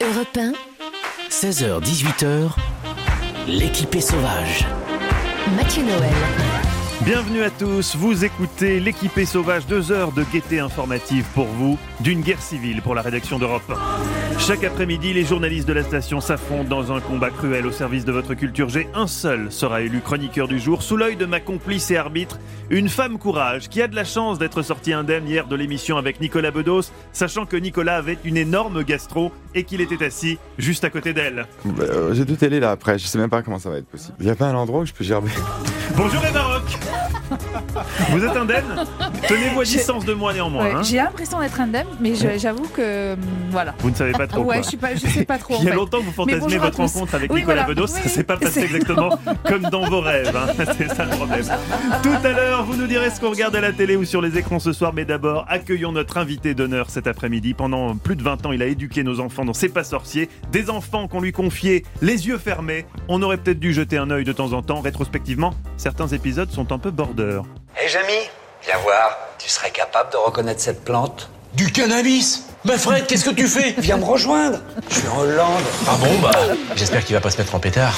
Europe 1, 16h-18h, l'équipée sauvage. Mathieu Noël. Bienvenue à tous, vous écoutez l'équipée sauvage, 2 heures de gaieté informative pour vous, d'une guerre civile pour la rédaction d'Europe 1. Chaque après-midi, les journalistes de la station s'affrontent dans un combat cruel au service de votre culture G. Un seul sera élu chroniqueur du jour, sous l'œil de ma complice et arbitre, une femme courage qui a de la chance d'être sortie indemne hier de l'émission avec Nicolas Bedos, sachant que Nicolas avait une énorme gastro et qu'il était assis juste à côté d'elle. J'ai 2 télés là après, je sais même pas comment ça va être possible. Il y a pas un endroit où je peux gerber. Bonjour les Maroc. Vous êtes indemne ? Tenez-vous à distance de moi néanmoins. Ouais, hein. j'ai l'impression d'être indemne, mais j'avoue que voilà. Vous ne savez pas trop Ouais, quoi. je sais pas trop. Il y a en fait. longtemps que vous fantasmez bonjour à votre tous. rencontre avec Oui, Nicolas voilà. Bedos, Oui, ça s'est pas passé exactement comme dans vos rêves. Hein. C'est ça le problème. Tout à l'heure, vous nous direz ce qu'on regarde à la télé ou sur les écrans ce soir, mais d'abord, accueillons notre invité d'honneur cet après-midi. Pendant plus de 20 ans, il a éduqué nos enfants dans C'est pas sorcier. Des enfants qu'on lui confiait les yeux fermés. On aurait peut-être dû jeter un œil de temps en temps. Rétrospectivement, certains épisodes sont un peu border. Hé Jamy, viens voir. Tu serais capable de reconnaître cette plante ? Du cannabis? Mais Fred, qu'est-ce que tu fais? Viens me rejoindre. Je suis en Hollande. Ah bon, bah, j'espère qu'il va pas se mettre en pétard.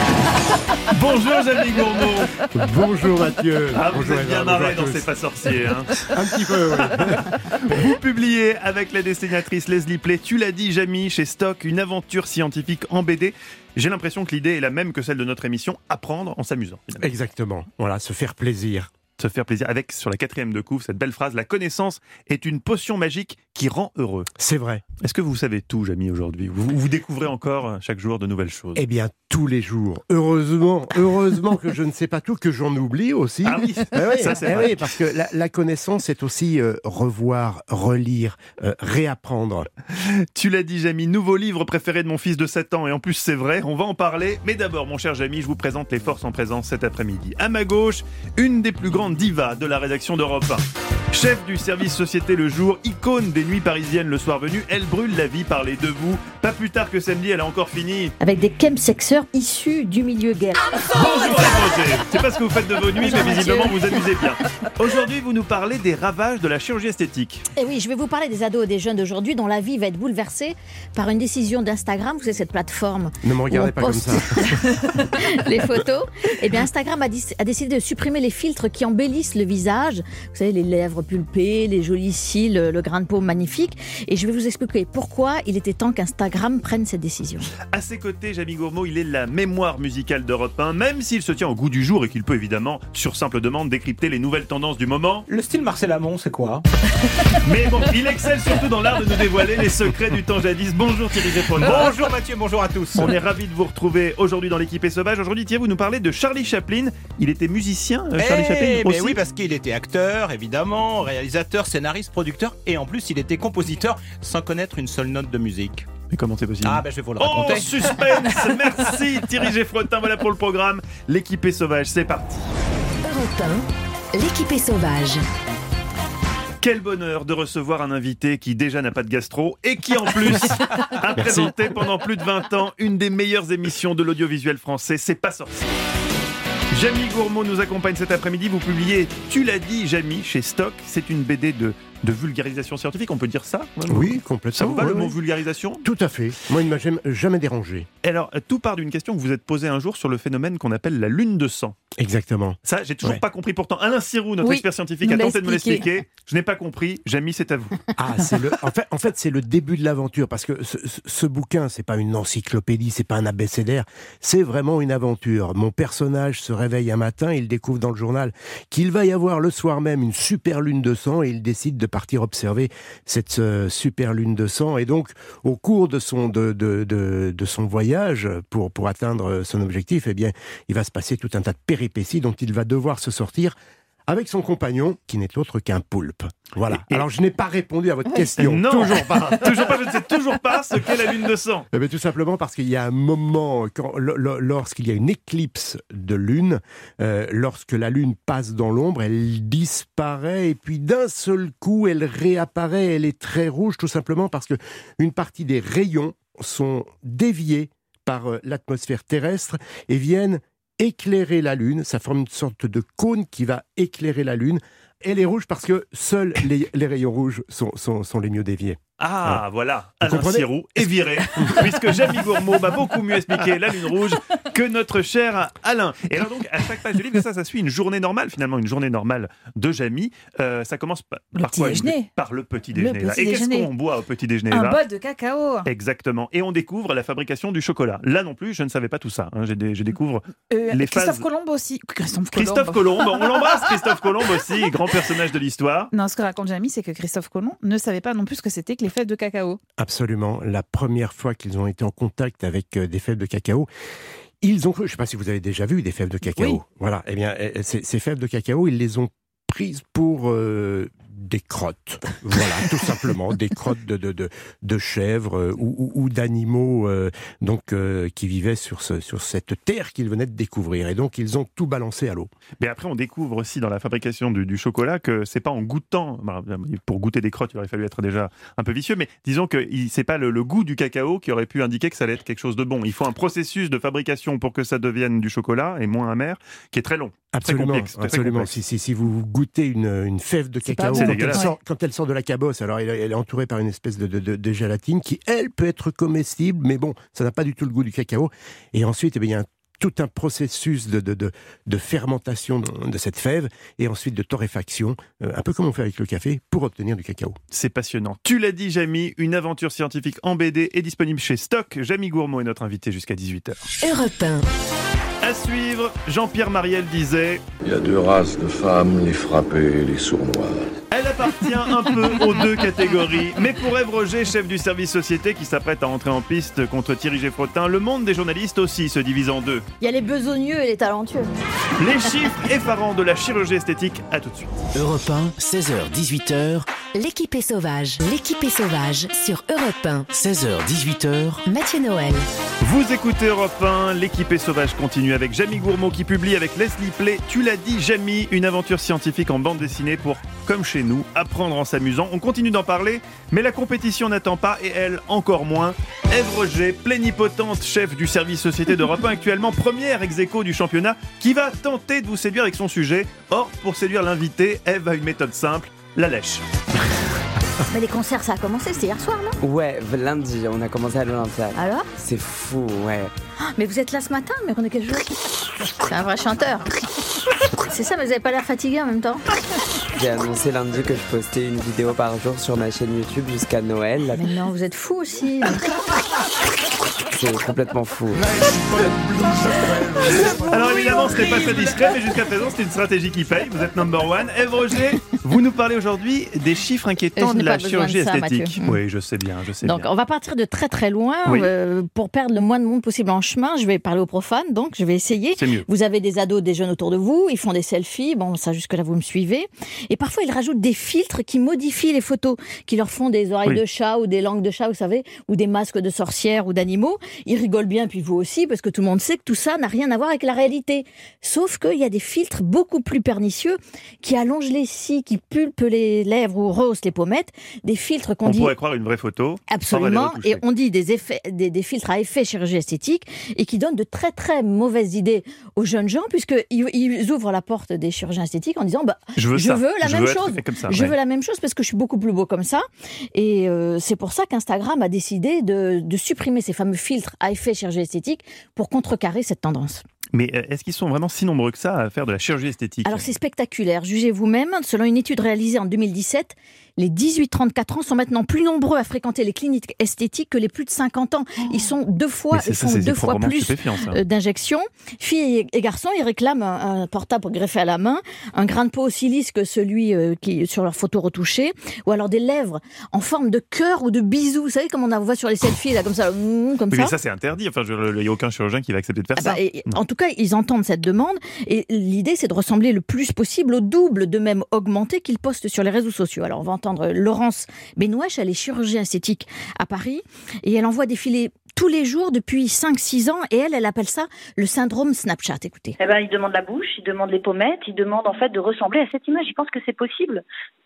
Bonjour Jamie Gourmaud. Bonjour Mathieu. Ah, vous Bonjour êtes bien Eva, marré bonjour dans à tous. C'est pas sorcier. Hein. Un petit peu, oui. Vous publiez avec la dessinatrice Leslie Play, tu l'as dit Jamie, chez Stock, une aventure scientifique en BD. J'ai l'impression que l'idée est la même que celle de notre émission, apprendre en s'amusant. Finalement. Exactement. Voilà, se faire plaisir. Se faire plaisir avec, sur la 4e de couve, cette belle phrase, la connaissance est une potion magique qui rend heureux. C'est vrai. Est-ce que vous savez tout, Jamie, aujourd'hui ? Vous découvrez encore chaque jour de nouvelles choses. Eh bien, tous les jours. Heureusement que je ne sais pas tout, que j'en oublie aussi. Ah oui, Eh oui, ça c'est vrai. oui, parce que la connaissance, c'est aussi revoir, relire, réapprendre. Tu l'as dit, Jamie, nouveau livre préféré de mon fils de 7 ans, et en plus c'est vrai, on va en parler. Mais d'abord, mon cher Jamie, je vous présente les forces en présence cet après-midi. À ma gauche, une des plus grandes divas de la rédaction d'Europe 1. Chef du service Société le jour, icône des nuits parisiennes le soir venu, elle brûle la vie par les deux bouts. Pas plus tard que samedi, elle a encore fini. Avec des chemsexeurs issus du milieu gay. Bonjour Anne Rosé. C'est pas ce que vous faites de vos nuits, mais visiblement vous amusez bien. Aujourd'hui, vous nous parlez des ravages de la chirurgie esthétique. Et oui, je vais vous parler des ados et des jeunes d'aujourd'hui dont la vie va être bouleversée par une décision d'Instagram. Vous savez, cette plateforme Ne me regardez où on pas comme poste ça. les photos. Eh bien, Instagram a décidé de supprimer les filtres qui embellissent le visage. Vous savez, les lèvres pulpées, les jolis cils, le grain de peau magnifique. Et je vais vous expliquer pourquoi il était temps qu'Instagram prenne cette décision. À ses côtés, Jamie Gourmaud, il est la mémoire musicale d'Europe 1, même s'il se tient au goût du jour et qu'il peut évidemment, sur simple demande, décrypter les nouvelles tendances du moment. Le style Marcel Amont, c'est quoi? Mais bon, il excelle surtout dans l'art de nous dévoiler les secrets du temps jadis. Bonjour Thierry Géfron. Bonjour Mathieu, bonjour à tous. On est ravis de vous retrouver aujourd'hui dans l'équipée sauvage. Aujourd'hui, Thierry, vous nous parlez de Charlie Chaplin. Il était musicien, Charlie Chaplin mais aussi. oui, parce qu'il était acteur, évidemment, réalisateur, scénariste, producteur, et en plus il était compositeur sans connaître une seule note de musique. Mais comment c'est possible ? Ah ben je vais vous le Oh, raconter. suspense. Merci Thierry Géfrotin. Voilà pour le programme. L'équipée sauvage, c'est parti. Europe 1, l'équipée sauvage. Quel bonheur de recevoir un invité qui déjà n'a pas de gastro et qui en plus a présenté pendant plus de 20 ans une des meilleures émissions de l'audiovisuel français, C'est pas sorcier. Jamie Gourmaud nous accompagne cet après-midi. Vous publiez Tu l'as dit, Jamie, chez Stock. C'est une BD de vulgarisation scientifique, on peut dire ça ? Oui, complètement. Ça vous va oui, le mot oui. vulgarisation ? Tout à fait. Moi, il ne m'a jamais dérangé. Alors, tout part d'une question que vous êtes posée un jour sur le phénomène qu'on appelle la lune de sang. Exactement. Ça, j'ai toujours Ouais. pas compris. Pourtant, Alain Sirou, notre Oui, expert scientifique, nous a l'a tenté de me expliqué. l'expliquer. Je n'ai pas compris. Jamie, c'est à vous. Ah, en fait, c'est le début de l'aventure, parce que ce bouquin, c'est pas une encyclopédie, c'est pas un abécédaire, c'est vraiment une aventure. Mon personnage se réveille un matin, il découvre dans le journal qu'il va y avoir le soir même une super lune de sang, et il décide de partir observer cette super lune de sang. Et donc, au cours de son voyage pour atteindre son objectif, eh bien, il va se passer tout un tas de péripéties dont il va devoir se sortir avec son compagnon, qui n'est autre qu'un poulpe. Voilà. Alors, je n'ai pas répondu à votre question. Non, Toujours pas. toujours pas. Je ne sais toujours pas ce qu'est la lune de sang. Eh bien, tout simplement parce qu'il y a un moment, lorsqu'il y a une éclipse de lune, lorsque la lune passe dans l'ombre, elle disparaît et puis d'un seul coup, elle réapparaît. Elle est très rouge, tout simplement parce que une partie des rayons sont déviés par l'atmosphère terrestre et viennent éclairer la Lune. Ça forme une sorte de cône qui va éclairer la Lune. Elle est rouge parce que seuls les rayons rouges sont les mieux déviés. Ah, voilà, Vous Alain comprenez Sirou est viré, puisque Jamie Gourmaud m'a beaucoup mieux expliqué la lune rouge que notre cher Alain. Et alors donc, à chaque page de livre, ça suit une journée normale, finalement, une journée normale de Jamie. Ça commence par quoi ? Par le petit déjeuner. Et qu'est-ce qu'on boit au petit déjeuner ? Un bol de cacao. Exactement. Et on découvre la fabrication du chocolat. Là non plus, je ne savais pas tout ça. Je découvre les Christophe phases... Colomb aussi. Christophe Colomb, on l'embrasse, Christophe Colomb aussi, grand personnage de l'histoire. Non, ce que raconte Jamie, c'est que Christophe Colomb ne savait pas non plus ce que c'était que les fèves de cacao. Absolument. La première fois qu'ils ont été en contact avec des fèves de cacao, ils ont cru, je ne sais pas si vous avez déjà vu des fèves de cacao. Oui. Voilà. Eh bien, ces fèves de cacao, ils les ont prises pour des crottes. Voilà, tout simplement. Des crottes de chèvres ou d'animaux qui vivaient sur cette terre qu'ils venaient de découvrir. Et donc, ils ont tout balancé à l'eau. Mais après, on découvre aussi dans la fabrication du chocolat que c'est pas en goûtant. Pour goûter des crottes, il aurait fallu être déjà un peu vicieux, mais disons que c'est pas le goût du cacao qui aurait pu indiquer que ça allait être quelque chose de bon. Il faut un processus de fabrication pour que ça devienne du chocolat et moins amer, qui est très long. Absolument, absolument. Si vous goûtez une fève de cacao, quand elle sort de la cabosse, alors elle est entourée par une espèce de gélatine qui, elle, peut être comestible, mais bon, ça n'a pas du tout le goût du cacao. Et ensuite, il y a tout un processus de fermentation de cette fève et ensuite de torréfaction, un peu comme on fait avec le café, pour obtenir du cacao. C'est passionnant. Tu l'as dit, Jamie, une aventure scientifique en BD est disponible chez Stock. Jamie Gourmaud est notre invité jusqu'à 18h. Europe 1. À suivre, Jean-Pierre Mariel disait « Il y a deux races de femmes, les frappées et les sournoises. » Elle appartient un peu aux deux catégories. Mais pour Ève Roger, chef du service société qui s'apprête à entrer en piste contre Thierry Geffrotin, le monde des journalistes aussi se divise en deux. Il y a les besogneux et les talentueux. Les chiffres effarants de la chirurgie esthétique, à tout de suite. Europe 1, 16h-18h, L'équipée sauvage. L'équipée sauvage sur Europe 1. 16h-18h, Mathieu Noël. Vous écoutez Europe 1, l'équipée sauvage continue avec Jamie Gourmaud qui publie avec Leslie Play, Tu l'as dit Jamie, une aventure scientifique en bande dessinée pour, comme chez nous, apprendre en s'amusant. On continue d'en parler, mais la compétition n'attend pas et elle encore moins. Ève Roger, plénipotente chef du service société d'Europe 1, actuellement première ex-aequo du championnat, qui va tenter de vous séduire avec son sujet. Or, pour séduire l'invité, Ève a une méthode simple, la lèche. Mais les concerts, ça a commencé, c'était hier soir, non ? Ouais, lundi, on a commencé à l'Olympia. Alors ? C'est fou, ouais. Mais vous êtes là ce matin, mais on est quel jour ? C'est un vrai chanteur. C'est ça, mais vous n'avez pas l'air fatigué en même temps ? J'ai annoncé lundi que je postais une vidéo par jour sur ma chaîne YouTube jusqu'à Noël. Mais non, vous êtes fou aussi. C'est complètement fou. Alors évidemment, ce n'est pas très discret, mais jusqu'à présent, c'est une stratégie qui paye. Vous êtes number one. Ève Roger, vous nous parlez aujourd'hui des chiffres inquiétants de la chirurgie esthétique. Oui, je sais bien, Donc, on va partir de très très loin pour perdre le moins de monde possible en chemin. Je vais parler aux profanes, donc je vais essayer. C'est mieux. Vous avez des ados, des jeunes autour de vous, ils font des selfies. Bon, ça jusque-là, vous me suivez. Et parfois, ils rajoutent des filtres qui modifient les photos, qui leur font des oreilles de chat ou des langues de chat, vous savez, ou des masques de sorcières ou d'animaux. Ils rigolent bien, puis vous aussi, parce que tout le monde sait que tout ça n'a rien à voir avec la réalité. Sauf qu'il y a des filtres beaucoup plus pernicieux qui allongent les cils, qui pulpent les lèvres ou rehaussent les pommettes. Des filtres qu'on dit... On pourrait croire une vraie photo. Absolument. Et on dit des filtres à effet chirurgie esthétique et qui donnent de très très mauvaises idées aux jeunes gens, puisqu'ils ouvrent la porte des chirurgiens esthétiques en disant je veux la même chose. Je veux la même chose parce que je suis beaucoup plus beau comme ça. Et c'est pour ça qu'Instagram a décidé de supprimer ces fameux filtres à effet chirurgie esthétique pour contrecarrer cette tendance. Mais est-ce qu'ils sont vraiment si nombreux que ça à faire de la chirurgie esthétique ? Alors c'est spectaculaire. Jugez vous-même, selon une étude réalisée en 2017, les 18-34 ans sont maintenant plus nombreux à fréquenter les cliniques esthétiques que les plus de 50 ans. Ils sont deux fois plus d'injections. Filles et garçons, ils réclament un portable greffé à la main, un grain de peau aussi lisse que celui qui est sur leur photo retouchée, ou alors des lèvres en forme de cœur ou de bisou. Vous savez comme on en voit sur les selfies, là, comme ça, comme ça. Mais ça c'est interdit. Enfin, il n'y a aucun chirurgien qui va accepter de faire ça. En tout cas, ils entendent cette demande et l'idée c'est de ressembler le plus possible au double, de même augmenté qu'ils postent sur les réseaux sociaux. Alors on va entendre Laurence Benouèche, elle est chirurgienne esthétique à Paris et elle envoie défiler tous les jours depuis 5-6 ans et elle appelle ça le syndrome Snapchat. Écoutez. Ils demandent la bouche, ils demandent les pommettes, ils demandent en fait de ressembler à cette image. Ils pensent que c'est possible.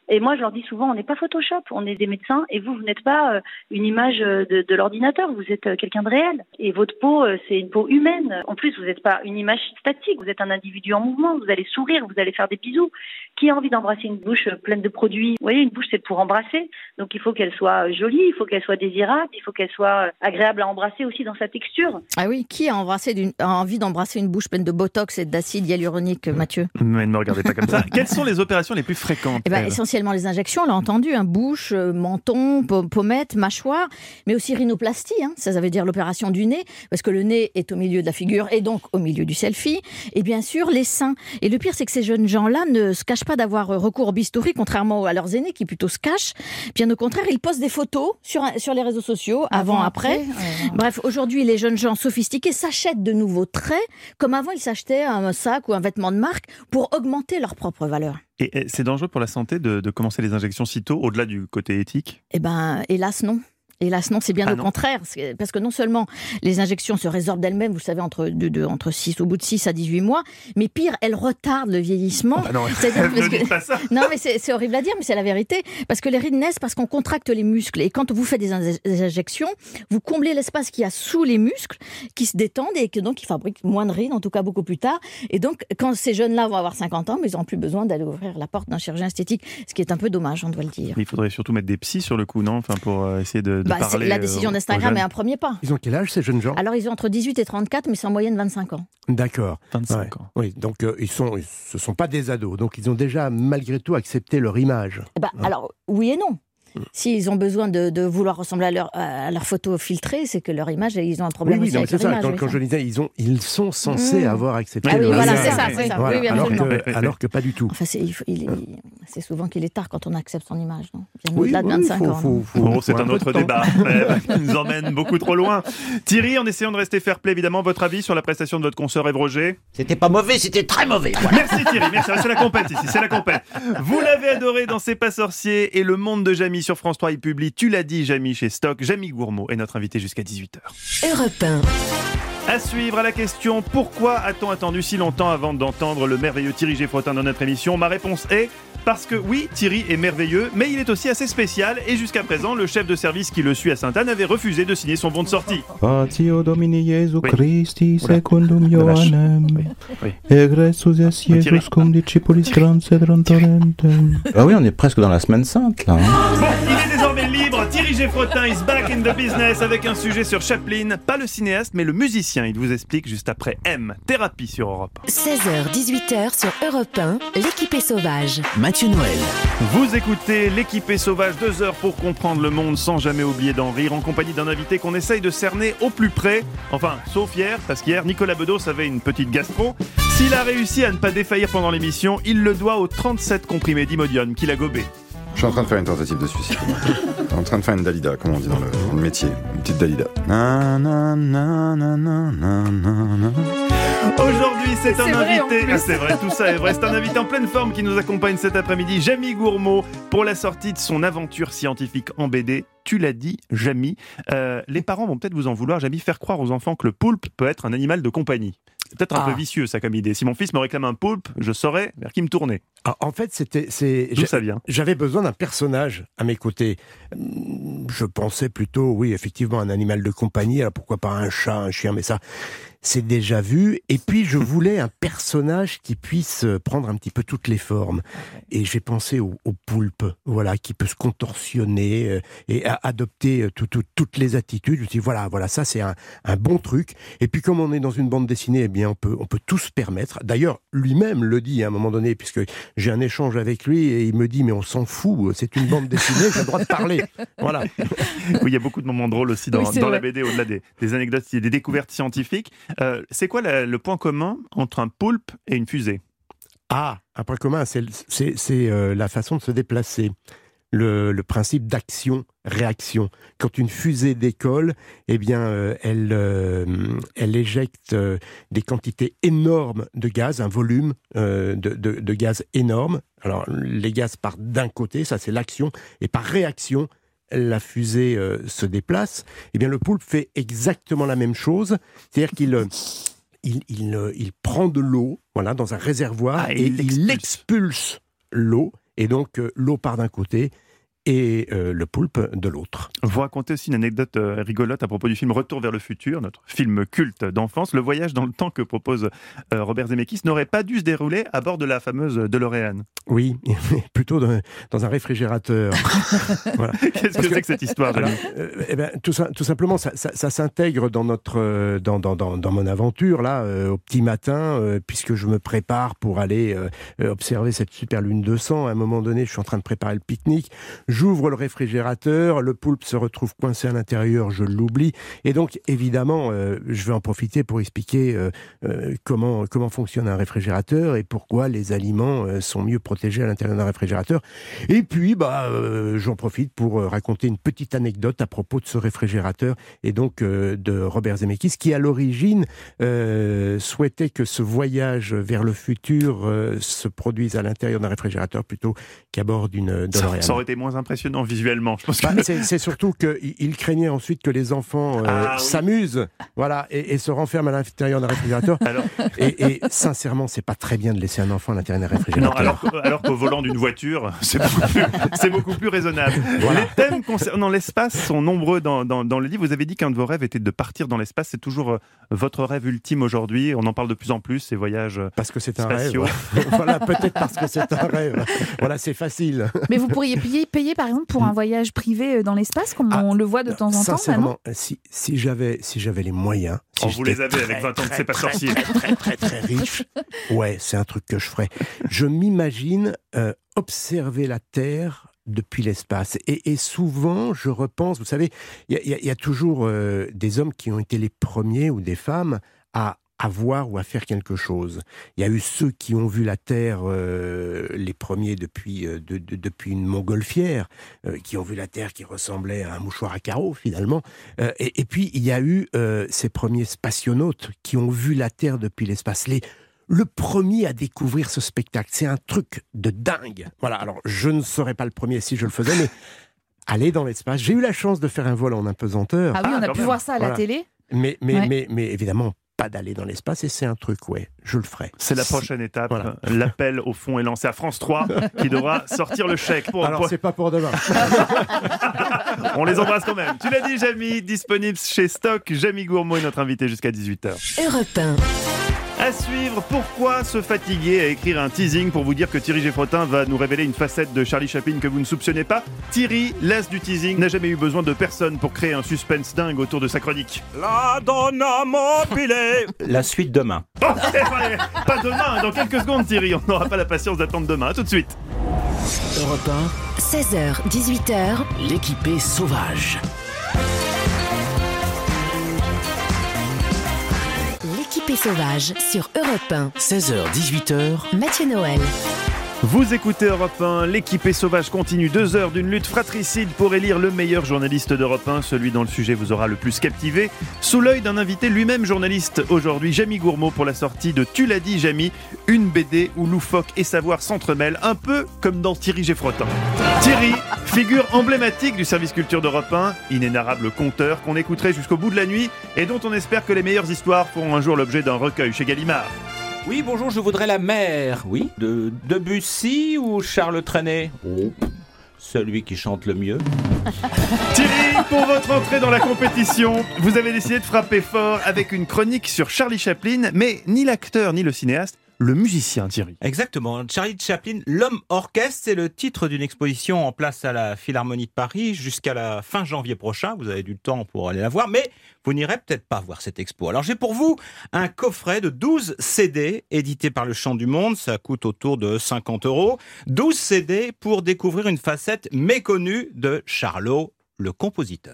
Et moi, je leur dis souvent, on n'est pas Photoshop, on est des médecins, et vous n'êtes pas une image de l'ordinateur, vous êtes quelqu'un de réel. Et votre peau, c'est une peau humaine. En plus, vous n'êtes pas une image statique, vous êtes un individu en mouvement, vous allez sourire, vous allez faire des bisous. Qui a envie d'embrasser une bouche pleine de produits? Vous voyez, une bouche, c'est pour embrasser. Donc, il faut qu'elle soit jolie, il faut qu'elle soit désirable, il faut qu'elle soit agréable à embrasser aussi dans sa texture. Ah oui, qui a envie d'embrasser une bouche pleine de botox et d'acide hyaluronique, Mathieu? Mais ne me regardez pas comme ça. Quelles sont les opérations les plus fréquentes? Essentiellement les injections, on l'a entendu, bouche, menton, pommette, mâchoire, mais aussi rhinoplastie, ça veut dire l'opération du nez, parce que le nez est au milieu de la figure et donc au milieu du selfie, et bien sûr les seins. Et le pire, c'est que ces jeunes gens-là ne se cachent pas d'avoir recours au bistouri, contrairement à leurs aînés qui plutôt se cachent. Bien au contraire, ils postent des photos sur les réseaux sociaux, avant, après. Bref, aujourd'hui, les jeunes gens sophistiqués s'achètent de nouveaux traits, comme avant ils s'achetaient un sac ou un vêtement de marque pour augmenter leur propre valeur. Et c'est dangereux pour la santé de commencer les injections si tôt, au-delà du côté éthique? Hélas non. Hélas non, c'est bien au contraire, parce que non seulement les injections se résorbent d'elles-mêmes, vous savez, au bout de 6 à 18 mois, mais pire, elles retardent le vieillissement. Non, ne dites pas ça. Non, mais c'est horrible à dire, mais c'est la vérité, parce que les rides naissent parce qu'on contracte les muscles, et quand vous faites des injections, vous comblez l'espace qu'il y a sous les muscles, qui se détendent, et que donc ils fabriquent moins de rides, en tout cas beaucoup plus tard, et donc quand ces jeunes-là vont avoir 50 ans, mais ils n'auront plus besoin d'aller ouvrir la porte d'un chirurgien esthétique, ce qui est un peu dommage, on doit le dire. Il faudrait surtout mettre des psys sur le coup, non? Pour essayer de la décision d'Instagram est un premier pas. Ils ont quel âge ces jeunes gens? Alors ils ont entre 18 et 34, mais c'est en moyenne 25 ans. D'accord. 25 ans. Oui, donc ce sont pas des ados, donc ils ont déjà malgré tout accepté leur image. Alors oui et non. S'ils ont besoin de vouloir ressembler à leur photo filtrée, c'est que leur image, ils ont un problème aussi avec leur image. Quand je disais, ils sont censés avoir accepté leur voilà, image. c'est ça. Voilà. Oui, alors que pas du tout. Enfin, c'est souvent qu'il est tard quand on accepte son image, non? Bien au-delà de 25 ans. C'est un autre débat qui nous emmène beaucoup trop loin. Thierry, en essayant de rester fair-play, évidemment, votre avis sur la prestation de votre consoeur Ève Roger? C'était pas mauvais, c'était très mauvais. Voilà. Merci Thierry, merci. C'est la compète ici, c'est la compète. Vous l'avez adoré dans C'est pas sorcier et Le Monde de Jamie sur France 3, il publie Tu l'as dit, Jamie chez Stock. Jamie Gourmaud est notre invité jusqu'à 18h. Europe 1. À suivre à la question pourquoi a-t-on attendu si longtemps avant d'entendre le merveilleux Thierry Geffrotin dans notre émission? Ma réponse est parce que oui, Thierry est merveilleux, mais il est aussi assez spécial et jusqu'à présent, le chef de service qui le suit à Sainte-Anne avait refusé de signer son bon de sortie. Patio Domini Jesu Christi secundum Ioannem egressus Iesus cum discipulis transedrantorentem. Ah oui, on est presque dans la semaine sainte là. Bon, il est désormais libre. Thierry Geffrotin is back in the business avec un sujet sur Chaplin, pas le cinéaste mais le musicien. Il vous explique juste après M, Thérapie sur Europe 1. 16h, 18h sur Europe 1, l'équipe est sauvage. Mathieu Noël. Vous écoutez l'équipée sauvage, 2 heures pour comprendre le monde sans jamais oublier d'en rire, en compagnie d'un invité qu'on essaye de cerner au plus près. Enfin, sauf hier, parce qu'hier, Nicolas Bedos avait une petite gastro. S'il a réussi à ne pas défaillir pendant l'émission, il le doit aux 37 comprimés d'Imodium qu'il a gobé. Je suis en train de faire une tentative de suicide. En train de faire une Dalida, comme on dit dans le métier. Une petite Dalida. Aujourd'hui, c'est un invité. C'est vrai, tout ça est vrai. C'est un invité en pleine forme qui nous accompagne cet après-midi, Jamie Gourmaud, pour la sortie de son aventure scientifique en BD. Tu l'as dit, Jamie. Les parents vont peut-être vous en vouloir, Jamie, faire croire aux enfants que le poulpe peut être un animal de compagnie. C'est peut-être un peu vicieux, ça, comme idée. Si mon fils me réclame un poulpe, je saurais vers qui me tourner. En fait, D'où ça vient? J'avais besoin d'un personnage à mes côtés. Je pensais plutôt, oui, effectivement, un animal de compagnie. Alors pourquoi pas un chat, un chien, mais ça, c'est déjà vu. Et puis, je voulais un personnage qui puisse prendre un petit peu toutes les formes. Et j'ai pensé au poulpe, voilà, qui peut se contorsionner et adopter toutes les attitudes. Je me suis dit, voilà, ça, c'est un bon truc. Et puis, comme on est dans une bande dessinée, eh bien, on peut tout se permettre. D'ailleurs, lui-même le dit à un moment donné, puisque j'ai un échange avec lui et il me dit, mais on s'en fout, c'est une bande dessinée, j'ai le droit de parler. Voilà. Oui, il y a beaucoup de moments drôles aussi dans la BD, au-delà des anecdotes, des découvertes scientifiques. C'est quoi le point commun entre un poulpe et une fusée? Un point commun, c'est la façon de se déplacer. Le principe d'action-réaction. Quand une fusée décolle, eh bien, elle éjecte des quantités énormes de gaz, un volume de gaz énorme. Alors, les gaz partent d'un côté, ça c'est l'action, et par réaction, la fusée se déplace. Eh bien, le poulpe fait exactement la même chose, c'est-à-dire qu'il prend de l'eau, voilà, dans un réservoir, et il expulse l'eau. Et donc, l'eau part d'un côté et le poulpe de l'autre. Vous racontez aussi une anecdote rigolote à propos du film Retour vers le futur, notre film culte d'enfance. Le voyage dans le temps que propose Robert Zemeckis n'aurait pas dû se dérouler à bord de la fameuse DeLorean. Oui, plutôt dans un réfrigérateur. Voilà. Qu'est-ce que c'est que cette histoire, Jérémy ? Tout simplement, ça s'intègre dans mon aventure, là, au petit matin, puisque je me prépare pour aller observer cette super lune de sang. À un moment donné, je suis en train de préparer le pique-nique. J'ouvre le réfrigérateur, le poulpe se retrouve coincé à l'intérieur, je l'oublie. Et donc, évidemment, je vais en profiter pour expliquer comment fonctionne un réfrigérateur et pourquoi les aliments sont mieux protégés à l'intérieur d'un réfrigérateur. Et puis, j'en profite pour raconter une petite anecdote à propos de ce réfrigérateur et donc de Robert Zemeckis, qui à l'origine souhaitait que ce voyage vers le futur se produise à l'intérieur d'un réfrigérateur plutôt qu'à bord d'une DeLorean. Ça aurait été moins impressionnant visuellement, je pense. C'est surtout qu'il craignait ensuite que les enfants s'amusent, voilà, et se renferment à l'intérieur d'un réfrigérateur. Et sincèrement, c'est pas très bien de laisser un enfant à l'intérieur d'un réfrigérateur. Non, alors qu'au volant d'une voiture, c'est beaucoup plus raisonnable. Voilà. Les thèmes concernant l'espace sont nombreux dans le livre. Vous avez dit qu'un de vos rêves était de partir dans l'espace. C'est toujours votre rêve ultime aujourd'hui. On en parle de plus en plus, ces voyages parce que c'est un spatiaux. Rêve. Voilà, peut-être parce que c'est un rêve. Voilà, c'est facile. Mais vous pourriez payer par exemple pour un voyage privé dans l'espace, comme on le voit de temps en temps. Sincèrement, si j'avais les moyens, vous les avez avec 20 ans de C'est pas sorcier. Très riche. Ouais, c'est un truc que je ferais. Je m'imagine observer la Terre depuis l'espace. Et souvent, je repense, vous savez, il y a toujours des hommes qui ont été les premiers, ou des femmes, à voir ou à faire quelque chose. Il y a eu ceux qui ont vu la Terre, les premiers depuis une montgolfière, qui ont vu la Terre qui ressemblait à un mouchoir à carreaux, finalement. Et puis, il y a eu ces premiers spationautes qui ont vu la Terre depuis l'espace. Le premier à découvrir ce spectacle, c'est un truc de dingue. Voilà, alors je ne serais pas le premier si je le faisais, mais aller dans l'espace. J'ai eu la chance de faire un vol en apesanteur. Ah oui, on a pu voir ça à la télé. Mais évidemment, pas d'aller dans l'espace, et c'est un truc, je le ferai. C'est la prochaine étape. Voilà. L'appel au fond est lancé à France 3, qui devra sortir le chèque. C'est pas pour demain. On les embrasse quand même. Tu l'as dit, Jamy, disponible chez Stock. Jamy Gourmaud est notre invité jusqu'à 18h. Europe 1. À suivre, pourquoi se fatiguer à écrire un teasing pour vous dire que Thierry Geffrotin va nous révéler une facette de Charlie Chaplin que vous ne soupçonnez pas. Thierry, l'as du teasing, n'a jamais eu besoin de personne pour créer un suspense dingue autour de sa chronique. La donna mobile. La suite demain. Oh, pas demain, dans quelques secondes Thierry, on n'aura pas la patience d'attendre demain. À tout de suite. Europe 1, 16h, 18h, l'équipée sauvage. L'équipée sauvage sur Europe 1. 16h, 18h, Mathieu Noël. Vous écoutez Europe 1, l'équipée sauvage continue 2 heures d'une lutte fratricide pour élire le meilleur journaliste d'Europe 1, celui dont le sujet vous aura le plus captivé, sous l'œil d'un invité lui-même journaliste aujourd'hui, Jamy Gourmaud, pour la sortie de Tu l'as dit Jamy, une BD où loufoque et savoir s'entremêlent, un peu comme dans Thierry Geffrotin. Thierry, figure emblématique du service culture d'Europe 1, inénarrable conteur qu'on écouterait jusqu'au bout de la nuit et dont on espère que les meilleures histoires feront un jour l'objet d'un recueil chez Gallimard. Oui, bonjour, je voudrais la mère. Oui, de Debussy ou Charles Trenet? Celui qui chante le mieux. Thierry, pour votre entrée dans la compétition, vous avez décidé de frapper fort avec une chronique sur Charlie Chaplin, mais ni l'acteur ni le cinéaste, le musicien, Thierry. Exactement. Charlie Chaplin, l'homme orchestre, c'est le titre d'une exposition en place à la Philharmonie de Paris jusqu'à la fin janvier prochain. Vous avez du temps pour aller la voir, mais vous n'irez peut-être pas voir cette expo. Alors j'ai pour vous un coffret de 12 CD édité par le Chant du Monde. Ça coûte autour de 50 €. 12 CD pour découvrir une facette méconnue de Charlot, le compositeur.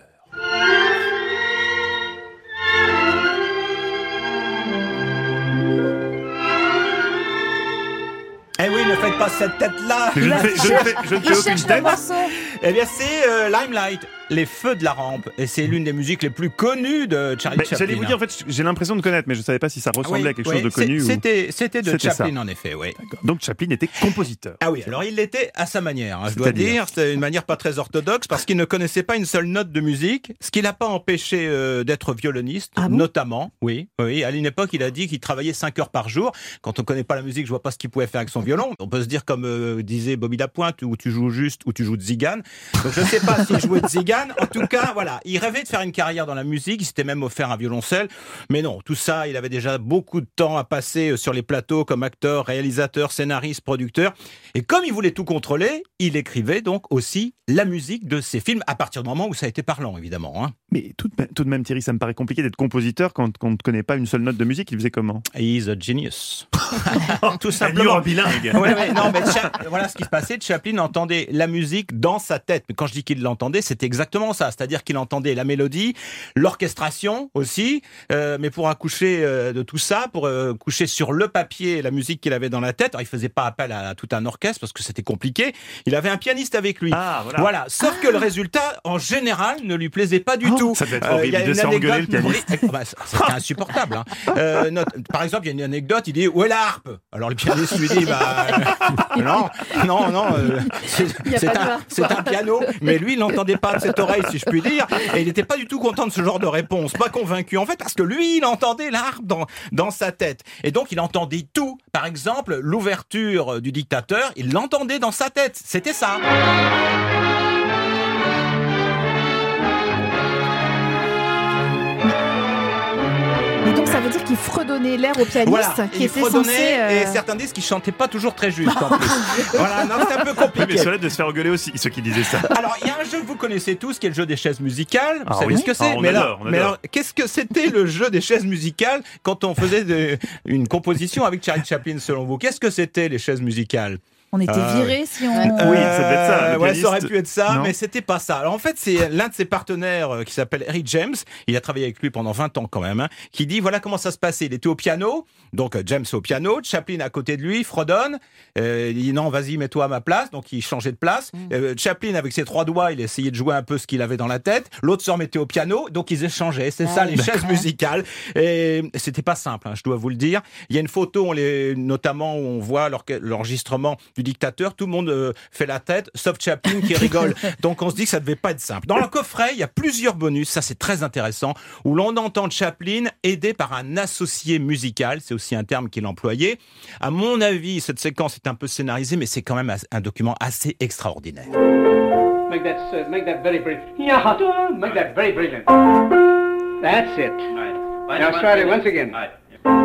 Eh oui, ne faites pas cette tête-là. Je ne fais aucune tête. Eh bien, c'est Limelight. Les Feux de la Rampe. Et c'est l'une des musiques les plus connues de Charlie Chaplin. J'allais vous dire, en fait, j'ai l'impression de connaître, mais je ne savais pas si ça ressemblait à quelque chose de connu. C'était de Chaplin, en effet, oui. Donc Chaplin était compositeur. Ah oui, alors il l'était à sa manière, je dois dire. C'était une manière pas très orthodoxe, parce qu'il ne connaissait pas une seule note de musique, ce qui l'a pas empêché d'être violoniste, notamment. Oui, à une époque, il a dit qu'il travaillait 5 heures par jour. Quand on connaît pas la musique, je vois pas ce qu'il pouvait faire avec son violon. On peut se dire, comme disait Bobby Lapointe, où tu joues juste, ou tu joues de Zigane. Donc je sais pas s'il jouait de Zigane. En tout cas, voilà, il rêvait de faire une carrière dans la musique. Il s'était même offert un violoncelle. Mais non, tout ça, il avait déjà beaucoup de temps à passer sur les plateaux comme acteur, réalisateur, scénariste, producteur. Et comme il voulait tout contrôler, il écrivait donc aussi la musique de ses films, à partir du moment où ça a été parlant, évidemment. Mais tout de même, Thierry, ça me paraît compliqué d'être compositeur quand on ne connaît pas une seule note de musique. Il faisait comment? He's a genius. Tout simplement. Bilingue. Non, mais voilà ce qui se passait. Chaplin entendait la musique dans sa tête. Mais quand je dis qu'il l'entendait, c'était exactement ça. C'est-à-dire qu'il entendait la mélodie, l'orchestration aussi, mais pour accoucher de tout ça, pour coucher sur le papier la musique qu'il avait dans la tête. Alors, il faisait pas appel à tout un orchestre parce que c'était compliqué. Il avait un pianiste avec lui. Voilà. Sauf que le résultat, en général, ne lui plaisait pas du tout. Ça devait être horrible de se faire engueuler, le pianiste. C'était insupportable. Par exemple, il y a une anecdote, il dit « Où est la harpe ?» Alors le pianiste lui dit non, c'est un piano. Mais lui, il n'entendait pas de cette oreille, si je puis dire. Et il n'était pas du tout content de ce genre de réponse. Pas convaincu, en fait, parce que lui, il entendait la harpe dans sa tête. Et donc, il entendait tout. Par exemple, l'ouverture du Dictateur, il l'entendait dans sa tête. C'était ça. Donc ça veut dire qu'il fredonnait l'air au pianiste qui était censé... Et certains disent qu'il chantait pas toujours très juste en plus. Voilà, non, c'est un peu compliqué. Mais cela de se faire engueuler aussi, ceux qui disaient ça. Alors, il y a un jeu que vous connaissez tous, qui est le jeu des chaises musicales. Vous savez ce que c'est? Mais alors, qu'est-ce que c'était le jeu des chaises musicales quand on faisait une composition avec Charlie Chaplin, selon vous? Qu'est-ce que c'était, les chaises musicales? On était virés si on... Oui, ça devait être ça. Ouais, ça aurait pu être ça, mais c'était pas ça. Alors en fait, c'est l'un de ses partenaires qui s'appelle Harry James, il a travaillé avec lui pendant 20 ans quand même, qui dit voilà comment ça se passait. Il était au piano, donc James au piano, Chaplin à côté de lui, fredonne, il dit non, vas-y, mets-toi à ma place, donc il changeait de place. Chaplin, avec ses 3 doigts, il essayait de jouer un peu ce qu'il avait dans la tête, l'autre se remettait au piano, donc ils échangeaient. C'est ça, les chaises musicales. Et c'était pas simple, je dois vous le dire. Il y a une photo, notamment où on voit l'enregistrement du Dictateur, tout le monde fait la tête, sauf Chaplin qui rigole. Donc on se dit que ça devait pas être simple. Dans le coffret, il y a plusieurs bonus, ça c'est très intéressant, où l'on entend Chaplin aidé par un associé musical, c'est aussi un terme qu'il employait. À mon avis, cette séquence est un peu scénarisée, mais c'est quand même un document assez extraordinaire. Make that very brilliant. Yeah, make that very brilliant. That's it. Right. Now try it once again. Right.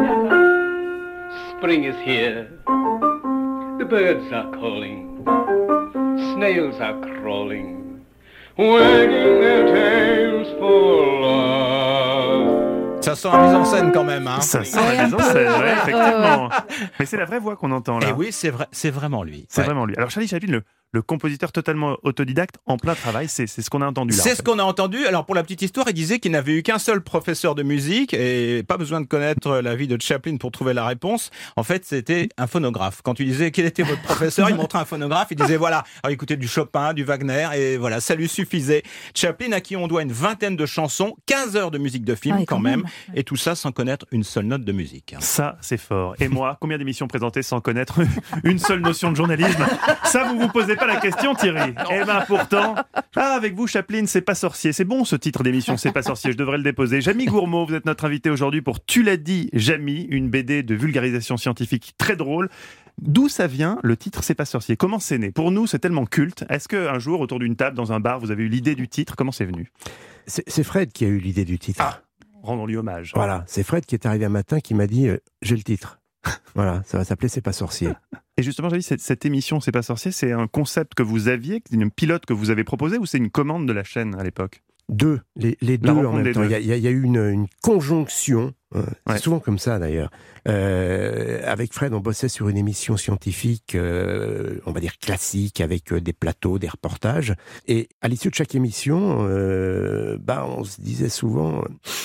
Spring is here. The birds are calling. Snails are crawling. Wagging their tails for love. Ça sent la mise en scène quand même. Ça sent la mise en scène, effectivement. Mais c'est la vraie voix qu'on entend là. Et oui, c'est vrai, c'est vraiment lui. C'est vraiment lui. Alors Charlie Chaplin, le compositeur totalement autodidacte en plein travail, c'est ce qu'on a entendu là. C'est ce qu'on a entendu. Alors pour la petite histoire, il disait qu'il n'avait eu qu'un seul professeur de musique et pas besoin de connaître la vie de Chaplin pour trouver la réponse. En fait, c'était un phonographe. Quand tu disais quel était votre professeur, il montrait un phonographe, il disait voilà, alors écoutez du Chopin, du Wagner et voilà, ça lui suffisait. Chaplin à qui on doit une 20aine de chansons, 15 heures de musique de film quand même, et tout ça sans connaître une seule note de musique. Ça, c'est fort. Et moi, combien d'émissions présentées sans connaître une seule notion de journalisme? Ça, vous posez pas la question, Thierry. Eh ben pourtant, avec vous, Chaplin, c'est pas sorcier. C'est bon ce titre d'émission, c'est pas sorcier. Je devrais le déposer. Jamy Gourmaud, vous êtes notre invité aujourd'hui pour Tu l'as dit, Jamy, une BD de vulgarisation scientifique très drôle. D'où ça vient le titre C'est pas sorcier? Comment c'est né? Pour nous, c'est tellement culte. Est-ce qu'un jour, autour d'une table, dans un bar, vous avez eu l'idée du titre? Comment c'est venu? C'est Fred qui a eu l'idée du titre. Rendons-lui hommage. Voilà, c'est Fred qui est arrivé un matin qui m'a dit j'ai le titre. Voilà, ça va s'appeler C'est pas sorcier. Et justement, j'ai dit, cette émission C'est pas sorcier, c'est un concept que vous aviez, une pilote que vous avez proposé, ou c'est une commande de la chaîne à l'époque? Les deux en même temps. Il y a eu une conjonction, c'est souvent comme ça d'ailleurs. Avec Fred, on bossait sur une émission scientifique, on va dire classique, avec des plateaux, des reportages. Et à l'issue de chaque émission, on se disait souvent...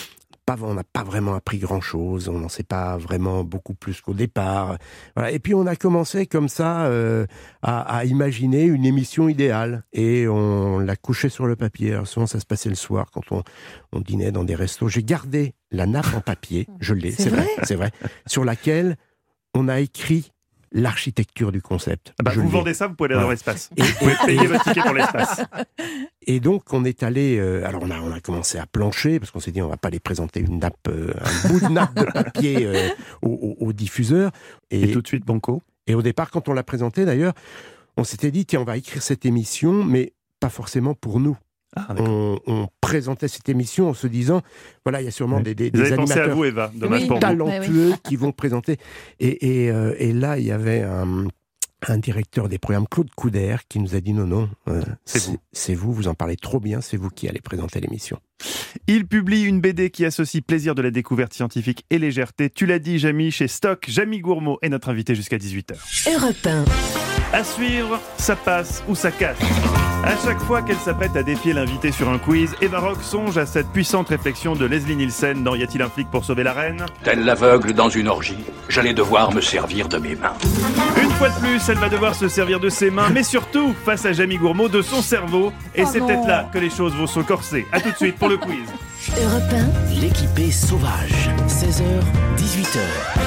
n'a pas vraiment appris grand-chose, on n'en sait pas vraiment beaucoup plus qu'au départ. Voilà. Et puis on a commencé comme ça à imaginer une émission idéale et on l'a couché sur le papier. Alors souvent ça se passait le soir quand on dînait dans des restos. J'ai gardé la nappe en papier, je l'ai, c'est vrai, sur laquelle on a écrit l'architecture du concept. Vous vendez ça, vous pouvez aller dans l'espace. Vous pouvez payer votre ticket pour l'espace. Et donc, on est allé... alors, on a commencé à plancher, parce qu'on s'est dit, on va pas les présenter un bout de nappe de papier au diffuseur. Et tout de suite, banco. Et au départ, quand on l'a présenté, d'ailleurs, on s'était dit, tiens, on va écrire cette émission, mais pas forcément pour nous. On présentait cette émission en se disant, voilà, il y a sûrement des animateurs pensé à vous, Eva. Dommage pour talentueux qui vont présenter. Et là, il y avait un directeur des programmes, Claude Couder, qui nous a dit non, c'est vous en parlez trop bien, c'est vous qui allez présenter l'émission. Il publie une BD qui associe plaisir de la découverte scientifique et légèreté. Tu l'as dit, Jamy, chez Stock. Jamy Gourmaud est notre invité jusqu'à 18h. Europe 1. À suivre, ça passe ou ça casse. À chaque fois qu'elle s'apprête à défier l'invité sur un quiz, Eva Rock songe à cette puissante réflexion de Leslie Nielsen dans Y a-t-il un flic pour sauver la reine ? Tel l'aveugle dans une orgie, j'allais devoir me servir de mes mains. Une fois de plus, elle va devoir se servir de ses mains, mais surtout, face à Jamy Gourmaud, de son cerveau. Et c'est peut-être là que les choses vont se corser. A tout de suite pour le quiz. Europe 1. L'équipée sauvage. 16h, 18h.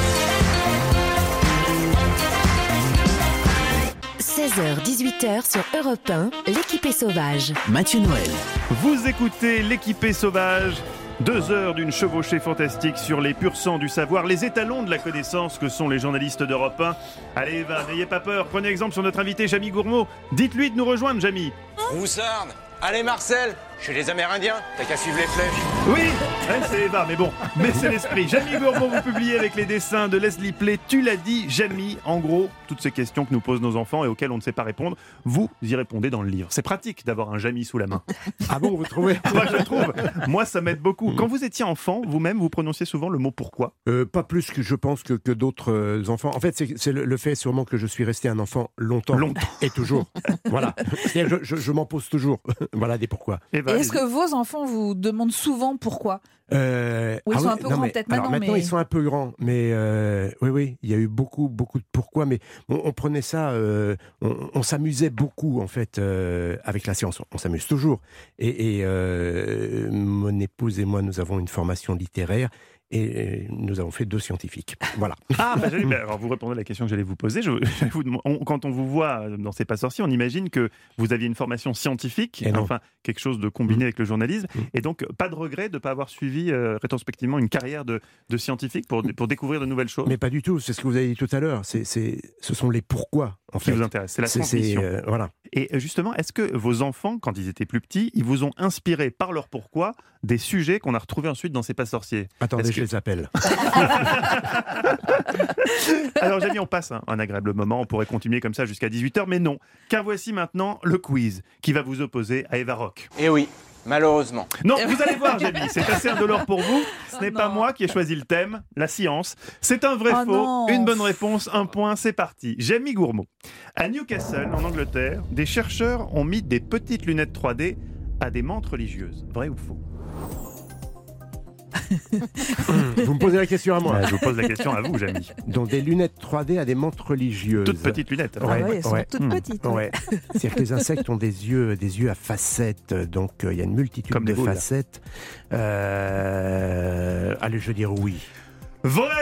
16h-18h sur Europe 1, l'équipée sauvage. Mathieu Noël. Vous écoutez l'équipée sauvage. 2 heures d'une chevauchée fantastique sur les purs sangs du savoir, les étalons de la connaissance que sont les journalistes d'Europe 1. Allez Eva, n'ayez pas peur, prenez exemple sur notre invité Jamy Gourmaud. Dites-lui de nous rejoindre, Jamy. Roussarde. Allez Marcel, chez les Amérindiens, t'as qu'à suivre les flèches. Oui, c'est Eva, mais bon, c'est l'esprit. Jamy Gourmaud, vous publiez avec les dessins de Leslie Play. Tu l'as dit, Jamy, en gros, toutes ces questions que nous posent nos enfants et auxquelles on ne sait pas répondre, vous y répondez dans le livre. C'est pratique d'avoir un Jamy sous la main. Ah bon, vous trouvez ? Moi, je trouve. Moi, ça m'aide beaucoup. Quand vous étiez enfant, vous-même, vous prononciez souvent le mot pourquoi ? Pas plus que je pense que d'autres enfants. En fait, c'est le fait sûrement que je suis resté un enfant longtemps. Et toujours. Voilà. Je m'en pose toujours. Voilà des pourquoi. Est-ce que vos enfants vous demandent souvent pourquoi ? Ou ils sont un peu grands peut-être maintenant. Maintenant, ils sont un peu grands, mais oui, il y a eu beaucoup de pourquoi, mais on prenait ça, on s'amusait beaucoup en fait avec la science. On s'amuse toujours. Et mon épouse et moi, nous avons une formation littéraire. Et nous avons fait 2 scientifiques. Voilà. Alors vous répondez à la question que j'allais vous poser. Quand on vous voit dans C'est pas sorcier, on imagine que vous aviez une formation scientifique, enfin quelque chose de combiné avec le journalisme, et donc pas de regret de ne pas avoir suivi rétrospectivement une carrière de scientifique pour découvrir de nouvelles choses. Mais pas du tout, c'est ce que vous avez dit tout à l'heure. Ce sont les pourquoi en fait. Qui vous intéresse, c'est la transmission. Voilà. Et justement, est-ce que vos enfants, quand ils étaient plus petits, ils vous ont inspiré par leur pourquoi des sujets qu'on a retrouvés ensuite dans C'est pas sorcier ? Attendez, je les appelle. Alors Jamy, on passe un agréable moment, on pourrait continuer comme ça jusqu'à 18h, mais non, car voici maintenant le quiz qui va vous opposer à Eva Rock. Eh oui, malheureusement. Non, vous allez voir Jamy, c'est assez indolore pour vous, ce n'est pas moi qui ai choisi le thème, la science, c'est un vrai faux, une bonne réponse, 1 point, c'est parti. Jamy Gourmaud. À Newcastle, en Angleterre, des chercheurs ont mis des petites lunettes 3D à des mantes religieuses, vrai ou faux ? Vous me posez la question à moi. Je vous pose la question à vous, Jamy. Donc des lunettes 3D à des mantes religieuses. Toutes petites lunettes. Elles sont toutes petites. Ouais. C'est-à-dire que les insectes ont des yeux à facettes, donc il y a une multitude de facettes. Allez, je vais dire oui. Vrai !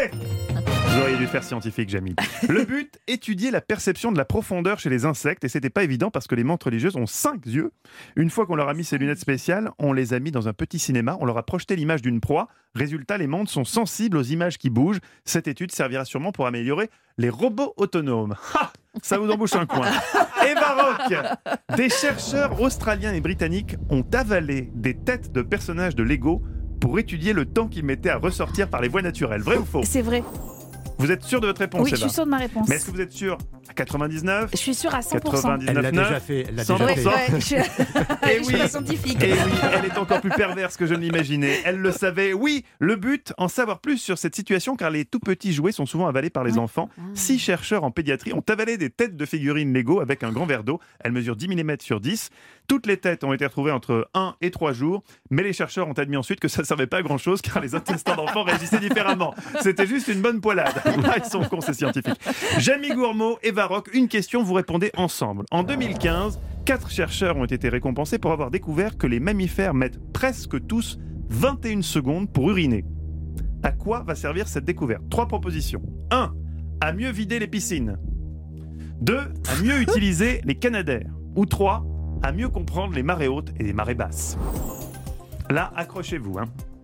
Vous auriez dû faire scientifique, Jamy. Le but, étudier la perception de la profondeur chez les insectes, et c'était pas évident parce que les mantes religieuses ont 5 yeux. Une fois qu'on leur a mis ces lunettes spéciales, on les a mis dans un petit cinéma, on leur a projeté l'image d'une proie. Résultat, les mantes sont sensibles aux images qui bougent. Cette étude servira sûrement pour améliorer les robots autonomes. Ha ! Ça vous embouche un coin. Eva Rock, des chercheurs australiens et britanniques ont avalé des têtes de personnages de Lego pour étudier le temps qu'ils mettaient à ressortir par les voies naturelles. Vrai ou faux ? C'est vrai. Vous êtes sûr de votre réponse, Oui, Eva ? je suis sûre de ma réponse. Mais est-ce que vous êtes sûr À 99. Je suis sûre à 100%. 99,9. Elle l'a déjà fait. Elle l'a 100%. déjà fait. Je suis la scientifique. Et oui, elle est encore plus perverse que je ne l'imaginais. Elle le savait. Oui, le but, en savoir plus sur cette situation, car les tout petits jouets sont souvent avalés par les enfants. 6 chercheurs en pédiatrie ont avalé des têtes de figurines Lego avec un grand verre d'eau. Elles mesurent 10 mm sur 10. Toutes les têtes ont été retrouvées entre 1 et 3 jours, mais les chercheurs ont admis ensuite que ça ne servait pas à grand-chose, car les intestins d'enfants réagissaient différemment. C'était juste une bonne poilade. Ils sont cons, ces scientifiques. Jamie Gourmaud et Varrock, une question, vous répondez ensemble. En 2015, 4 chercheurs ont été récompensés pour avoir découvert que les mammifères mettent presque tous 21 secondes pour uriner. À quoi va servir cette découverte ? 3 propositions. 1. À mieux vider les piscines. 2. À mieux utiliser les canadaires. Ou 3. À mieux comprendre les marées hautes et les marées basses. Là, accrochez-vous.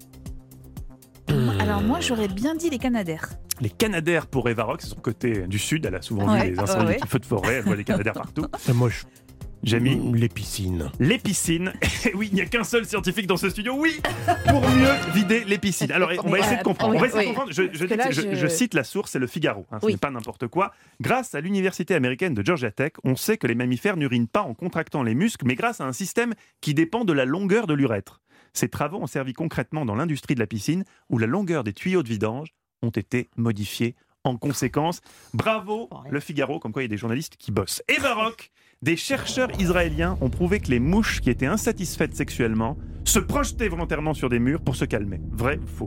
Alors moi, j'aurais bien dit les canadaires. Les canadaires pour Eva Rock, c'est son côté du sud. Elle a souvent vu les incendies, les feux de forêt. Elle voit les canadaires partout. Moi, Jamie, les piscines. Les piscines. Oui, il n'y a qu'un seul scientifique dans ce studio. Oui, pour mieux vider les piscines. Alors, on va essayer de comprendre. Je cite la source, c'est le Figaro. Ce n'est pas n'importe quoi. Grâce à l'université américaine de Georgia Tech, on sait que les mammifères n'urinent pas en contractant les muscles, mais grâce à un système qui dépend de la longueur de l'urètre. Ces travaux ont servi concrètement dans l'industrie de la piscine, où la longueur des tuyaux de vidange ont été modifiés en conséquence. Bravo, le Figaro, comme quoi il y a des journalistes qui bossent. Et Varrock, des chercheurs israéliens ont prouvé que les mouches qui étaient insatisfaites sexuellement se projetaient volontairement sur des murs pour se calmer. Vrai ou faux ?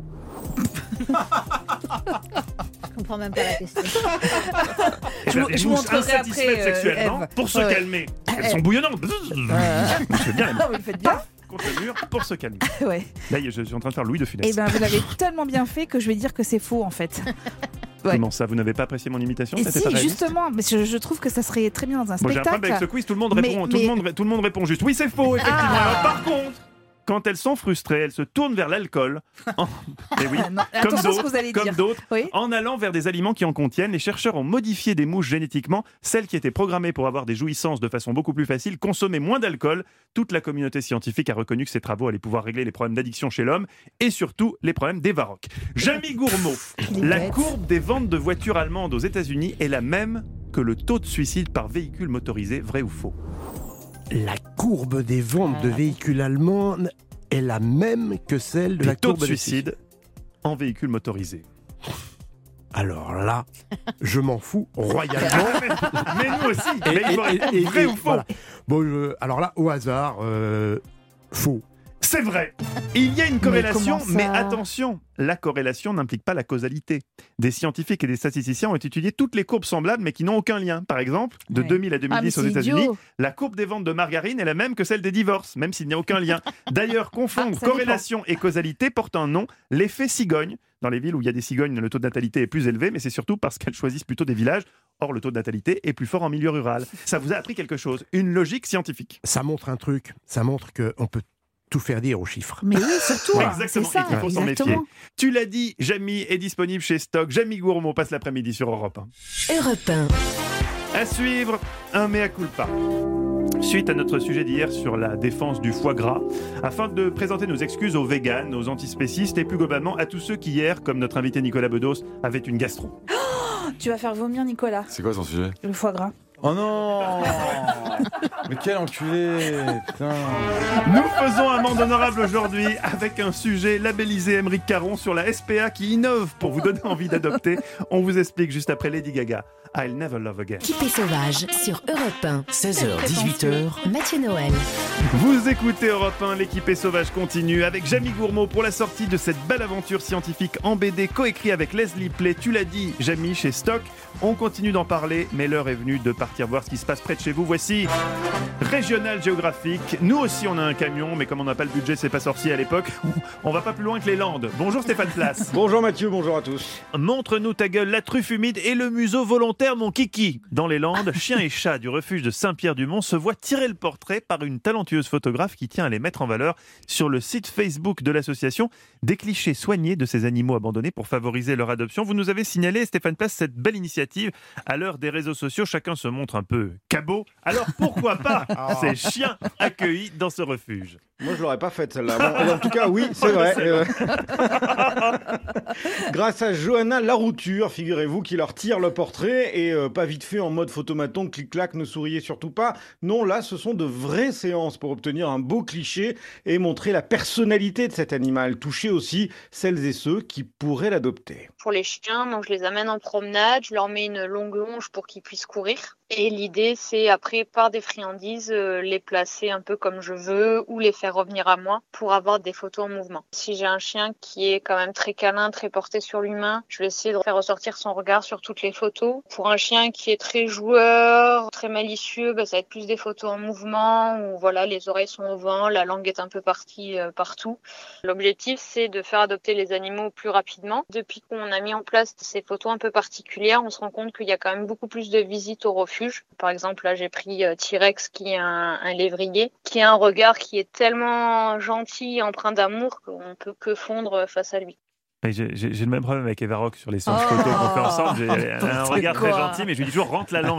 Je comprends même pas la question. Je mouches insatisfaites sexuellement Eve. pour se calmer. Elles sont bouillonnantes. Je fais bien. Vous le faites bien. Contre le mur pour se calmer. Ouais. Là, je suis en train de faire Louis de Funès. Eh ben, vous l'avez tellement bien fait que je vais dire que c'est faux en fait. Comment ça, vous n'avez pas apprécié mon imitation ? Et si, justement, mais je trouve que ça serait très bien dans un spectacle. J'ai un problème avec ce quiz, tout le monde répond, tout le monde répond juste. Oui, c'est faux, effectivement. Alors, par contre, quand elles sont frustrées, elles se tournent vers l'alcool. Et oui, comme d'autres, en allant vers des aliments qui en contiennent. Les chercheurs ont modifié des mouches génétiquement. Celles qui étaient programmées pour avoir des jouissances de façon beaucoup plus facile consommaient moins d'alcool. Toute la communauté scientifique a reconnu que ces travaux allaient pouvoir régler les problèmes d'addiction chez l'homme et surtout les problèmes des Varrock. Jamie Gourmaud, la courbe des ventes de voitures allemandes aux États-Unis est la même que le taux de suicide par véhicule motorisé. Vrai ou faux ? La courbe des ventes de véhicules allemands est la même que celle de la courbe de suicide en véhicule motorisé. Alors là, je m'en fous royalement. Mais nous aussi. Mais il faut répondre vrai ou faux. Voilà. Bon, alors là, au hasard, faux. C'est vrai. Il y a une corrélation, mais attention, la corrélation n'implique pas la causalité. Des scientifiques et des statisticiens ont étudié toutes les courbes semblables, mais qui n'ont aucun lien. Par exemple, de 2000 à 2010 aux États-Unis, la courbe des ventes de margarine est la même que celle des divorces, même s'il n'y a aucun lien. D'ailleurs, confondre corrélation et causalité porte un nom, l'effet cigogne. Dans les villes où il y a des cigognes, le taux de natalité est plus élevé, mais c'est surtout parce qu'elles choisissent plutôt des villages. Or, le taux de natalité est plus fort en milieu rural. Ça vous a appris quelque chose, une logique scientifique. Ça montre un truc, ça montre qu'on peut tout faire dire aux chiffres. Mais oui, surtout. Exactement, ça, il faut s'en méfier. Tu l'as dit, Jamie est disponible chez Stock. Jamie Gourmaud passe l'après-midi sur Europe 1. Europe 1. À suivre, un mea culpa. Suite à notre sujet d'hier sur la défense du foie gras, afin de présenter nos excuses aux véganes, aux antispécistes et plus globalement à tous ceux qui hier, comme notre invité Nicolas Bedos, avaient une gastro. Oh, tu vas faire vomir Nicolas. C'est quoi son sujet ? Le foie gras. Oh non. Mais quel enculé, putain. Nous faisons amende honorable aujourd'hui avec un sujet labellisé Émeric Caron sur la SPA qui innove pour vous donner envie d'adopter. On vous explique juste après Lady Gaga. I'll never love again. L'équipe sauvage sur Europe 1. 16h, 18h. Mathieu Noël. Vous écoutez Europe 1, l'équipe sauvage continue avec Jamie Gourmaud pour la sortie de cette belle aventure scientifique en BD coécrit avec Leslie Play. Tu l'as dit, Jamie, chez Stock. On continue d'en parler, mais l'heure est venue de partir voir ce qui se passe près de chez vous. Voici Régional Géographique. Nous aussi, on a un camion, mais comme on n'a pas le budget, c'est pas sorcier à l'époque. On va pas plus loin que les Landes. Bonjour Stéphane Place. Bonjour Mathieu, bonjour à tous. Montre-nous ta gueule, la truffe humide et le museau volontaire, mon kiki. Dans les Landes, chiens et chats du refuge de Saint-Pierre-du-Mont se voient tirer le portrait par une talentueuse photographe qui tient à les mettre en valeur sur le site Facebook de l'association. Des clichés soignés de ces animaux abandonnés pour favoriser leur adoption. Vous nous avez signalé, Stéphane Place, cette belle initiative. À l'heure des réseaux sociaux, chacun se montre un peu cabot. Alors pourquoi pas ces chiens accueillis dans ce refuge ? Moi, je l'aurais pas faite celle-là. Bon, en tout cas, oui, c'est vrai. Grâce à Johanna Larouture, figurez-vous, qui leur tire le portrait et pas vite fait en mode photomaton, clic-clac, ne souriez surtout pas. Non, là, ce sont de vraies séances pour obtenir un beau cliché et montrer la personnalité de cet animal. Toucher aussi celles et ceux qui pourraient l'adopter. Pour les chiens, donc je les amène en promenade, je leur mets une longue longe pour qu'ils puissent courir. Et l'idée, c'est après, par des friandises, les placer un peu comme je veux ou les faire revenir à moi pour avoir des photos en mouvement. Si j'ai un chien qui est quand même très câlin, très porté sur l'humain, je vais essayer de faire ressortir son regard sur toutes les photos. Pour un chien qui est très joueur, très malicieux, ça va être plus des photos en mouvement où voilà, les oreilles sont au vent, la langue est un peu partie partout. L'objectif, c'est de faire adopter les animaux plus rapidement. Depuis qu'on a mis en place ces photos un peu particulières, on se rend compte qu'il y a quand même beaucoup plus de visites au refuge. Par exemple, là, j'ai pris T-Rex, qui est un lévrier, qui a un regard qui est tellement gentil, empreint d'amour, qu'on peut que fondre face à lui. J'ai le même problème avec Eva Rock sur les séances photos qu'on fait ensemble. J'ai un regard très gentil, mais je lui dis toujours rentre la langue.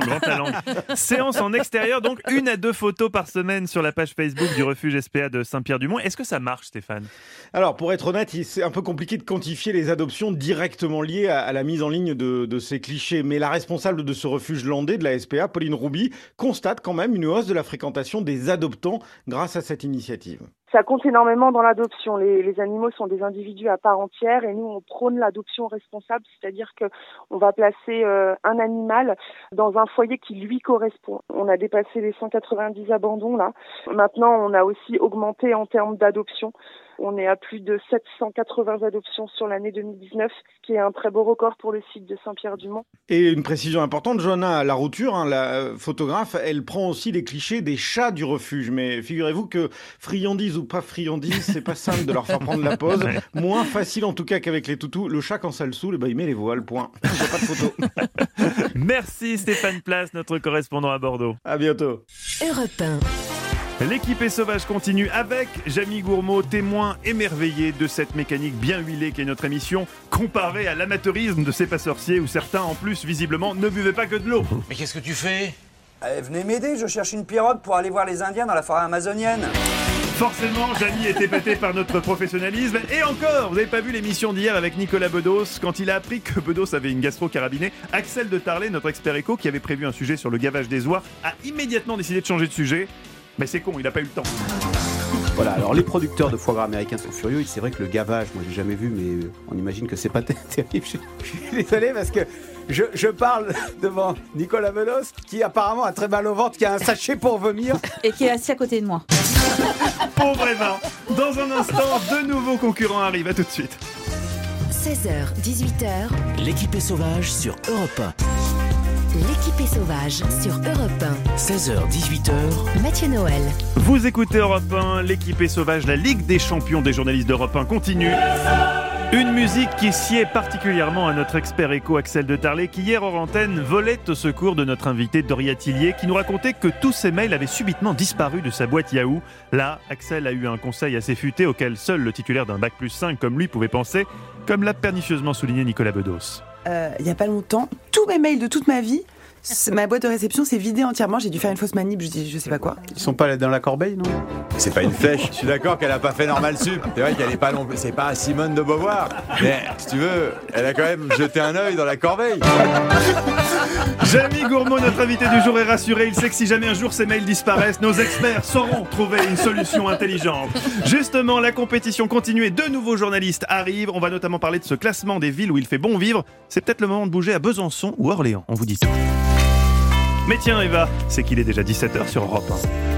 Séance en extérieur, donc 1 à 2 photos par semaine sur la page Facebook du refuge SPA de Saint-Pierre-du-Mont. Est-ce que ça marche, Stéphane ? Alors, pour être honnête, c'est un peu compliqué de quantifier les adoptions directement liées à la mise en ligne de ces clichés. Mais la responsable de ce refuge landais de la SPA, Pauline Rouby, constate quand même une hausse de la fréquentation des adoptants grâce à cette initiative. Ça compte énormément dans l'adoption. Les animaux sont des individus à part entière et nous, on prône l'adoption responsable, c'est-à-dire qu'on va placer un animal dans un foyer qui lui correspond. On a dépassé les 190 abandons là. Maintenant, on a aussi augmenté en termes d'adoption. On est à plus de 780 adoptions sur l'année 2019, ce qui est un très beau record pour le site de Saint-Pierre-du-Mont. Et une précision importante, Johanna Larouture, la photographe, elle prend aussi les clichés des chats du refuge. Mais figurez-vous que friandise ou pas friandise, c'est pas simple de leur faire prendre la pause. Moins facile en tout cas qu'avec les toutous. Le chat, quand ça le saoule, il met les voiles, point. Il n'y a pas de photo. Merci Stéphane Place, notre correspondant à Bordeaux. À bientôt. Europe 1. L'équipée sauvage continue avec Jamie Gourmaud, témoin émerveillé de cette mécanique bien huilée qu'est notre émission, comparée à l'amateurisme de C'est pas sorcier où certains en plus visiblement ne buvaient pas que de l'eau. Mais qu'est-ce que tu fais ? Venez m'aider, je cherche une pirogue pour aller voir les Indiens dans la forêt amazonienne. Forcément, Jamie est épaté par notre professionnalisme. Et encore, vous n'avez pas vu l'émission d'hier avec Nicolas Bedos, quand il a appris que Bedos avait une gastro-carabinée. Axel de Tarlet, notre expert éco, qui avait prévu un sujet sur le gavage des oies, a immédiatement décidé de changer de sujet. Mais c'est con, il n'a pas eu le temps. Voilà, alors les producteurs de foie gras américains sont furieux. C'est vrai que le gavage, moi j'ai jamais vu, mais on imagine que c'est pas terrible. Je suis désolé parce que je parle devant Nicolas Bedos, qui apparemment a très mal au ventre, qui a un sachet pour vomir. Et qui est assis à côté de moi. Pauvre Eva. Dans un instant, 2 nouveaux concurrents arrivent. À tout de suite. 16h, 18h. L'équipée sauvage sur Europe 1. L'équipée sauvage sur Europe 1. 16h, 18h. Mathieu Noël. Vous écoutez Europe 1, l'équipée sauvage, la Ligue des champions des journalistes d'Europe 1 continue. Une musique qui sied particulièrement à notre expert éco Axel de Tarlet, qui hier hors antenne volait au secours de notre invité Doria Tillier, qui nous racontait que tous ses mails avaient subitement disparu de sa boîte Yahoo. Là, Axel a eu un conseil assez futé auquel seul le titulaire d'un bac+5 comme lui pouvait penser, comme l'a pernicieusement souligné Nicolas Bedos. Il n'y a pas longtemps, tous mes mails de toute ma vie, ma boîte de réception s'est vidée entièrement. J'ai dû faire une fausse manip, je sais pas quoi. Ils sont pas dans la corbeille, non ? C'est pas une flèche. Je suis d'accord qu'elle a pas fait normal sup. C'est vrai qu'elle est pas non plus. C'est pas Simone de Beauvoir. Mais si tu veux, elle a quand même jeté un œil dans la corbeille. Jamie Gourmaud, notre invité du jour, est rassuré. Il sait que si jamais un jour ces mails disparaissent, nos experts sauront trouver une solution intelligente. Justement, la compétition continue et 2 nouveaux journalistes arrivent. On va notamment parler de ce classement des villes où il fait bon vivre. C'est peut-être le moment de bouger à Besançon ou Orléans. On vous dit tout. Mais tiens Eva, c'est qu'il est déjà 17h sur Europe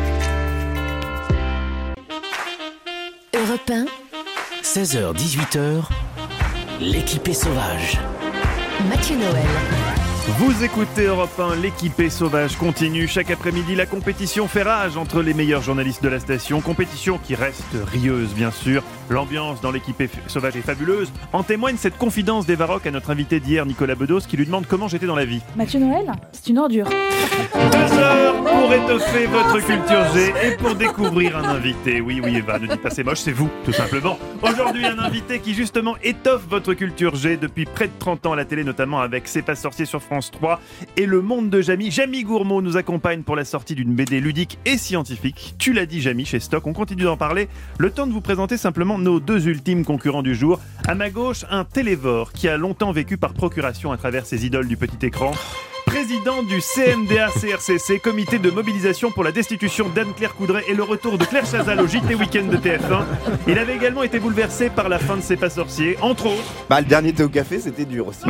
1. Europe 1. 16h, 18h. L'équipée sauvage. Mathieu Noël. Vous écoutez Europe 1, l'équipée sauvage continue. Chaque après-midi, la compétition fait rage entre les meilleurs journalistes de la station. Compétition qui reste rieuse, bien sûr. L'ambiance dans l'équipée sauvage est fabuleuse. En témoigne cette confidence d'Eva Rock à notre invité d'hier, Nicolas Bedos, qui lui demande comment j'étais dans la vie. Mathieu Noël, c'est une ordure. 2 heures pour étoffer votre culture G et pour découvrir un invité. Oui, Eva, ne dites pas c'est moche, c'est vous, tout simplement. Aujourd'hui, un invité qui justement étoffe votre culture G depuis près de 30 ans à la télé, notamment avec C'est pas sorcier sur France France 3 et Le Monde de Jamy. Jamy Gourmaud nous accompagne pour la sortie d'une BD ludique et scientifique. Tu l'as dit, Jamy, chez Stock. On continue d'en parler. Le temps de vous présenter simplement nos deux ultimes concurrents du jour. À ma gauche, un télévore qui a longtemps vécu par procuration à travers ses idoles du petit écran. Président du CNDA-CRCC, comité de mobilisation pour la destitution d'Anne-Claire Coudray et le retour de Claire Chazal au JT Week-end de TF1. Il avait également été bouleversé par la fin de C'est pas sorcier, entre autres. Le dernier thé au café, c'était dur aussi. Oui.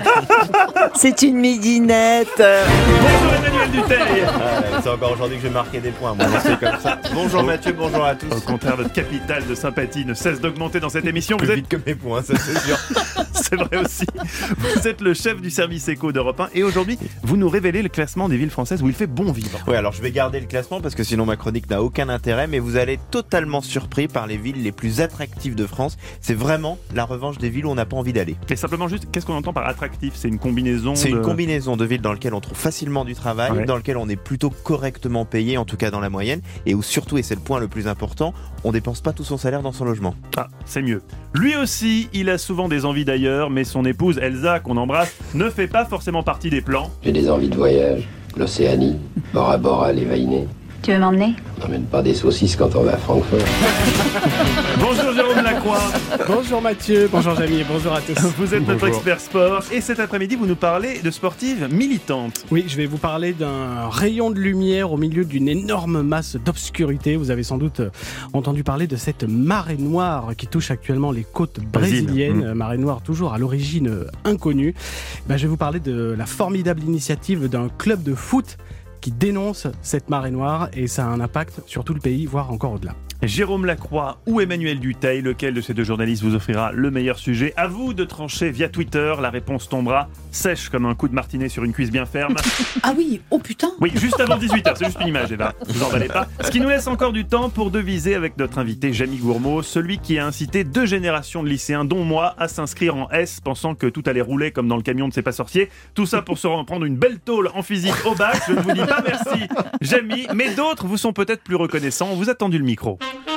C'est une midinette. Bonjour Emmanuel Dutheil. C'est encore aujourd'hui que je vais marquer des points, moi, c'est comme ça. Bonjour Mathieu, bonjour à tous. Au contraire, votre capital de sympathie ne cesse d'augmenter dans cette émission. Plus vite que mes points, ça c'est sûr. C'est vrai aussi. Vous êtes le chef du service éco d'Europe 1 et aujourd'hui, vous nous révélez le classement des villes françaises où il fait bon vivre. Oui, alors je vais garder le classement parce que sinon ma chronique n'a aucun intérêt, mais vous allez être totalement surpris par les villes les plus attractives de France. C'est vraiment la revanche des villes où on n'a pas envie d'aller. Et simplement juste, qu'est-ce qu'on entend par attractif ? C'est une combinaison une combinaison de villes dans lesquelles on trouve facilement du travail, dans lesquelles on est plutôt correctement payé, en tout cas dans la moyenne, et où surtout, et c'est le point le plus important, on dépense pas tout son salaire dans son logement. Ah, c'est mieux. Lui aussi, il a souvent des envies d'ailleurs, mais son épouse Elsa, qu'on embrasse, ne fait pas forcément partie des plans. J'ai des envies de voyage, l'Océanie, Bora Bora, les Vainés. Tu veux m'emmener ? On n'emmène pas des saucisses quand on va à Francfort. Bonjour Jérôme Lacroix. Bonjour Mathieu, bonjour Jamy, bonjour à tous. Vous êtes notre expert sport et cet après-midi vous nous parlez de sportives militantes. Oui, je vais vous parler d'un rayon de lumière au milieu d'une énorme masse d'obscurité. Vous avez sans doute entendu parler de cette marée noire qui touche actuellement les côtes brésiliennes. Marée noire toujours à l'origine inconnue. Je vais vous parler de la formidable initiative d'un club de foot qui dénonce cette marée noire et ça a un impact sur tout le pays, voire encore au-delà. Jérôme Lacroix ou Emmanuel Dutheil, lequel de ces deux journalistes vous offrira le meilleur sujet ? À vous de trancher via Twitter, la réponse tombera sèche comme un coup de martinet sur une cuisse bien ferme. Ah oui, oh putain. Oui, juste avant 18h, c'est juste une image Eva, vous emballez pas. Ce qui nous laisse encore du temps pour deviser avec notre invité Jamy Gourmaud, celui qui a incité 2 générations de lycéens, dont moi, à s'inscrire en S, pensant que tout allait rouler comme dans le camion de C'est pas sorcier. Tout ça pour se prendre une belle tôle en physique au bac. Je ne vous dis pas merci Jamy, mais d'autres vous sont peut-être plus reconnaissants. On vous a tendu le micro.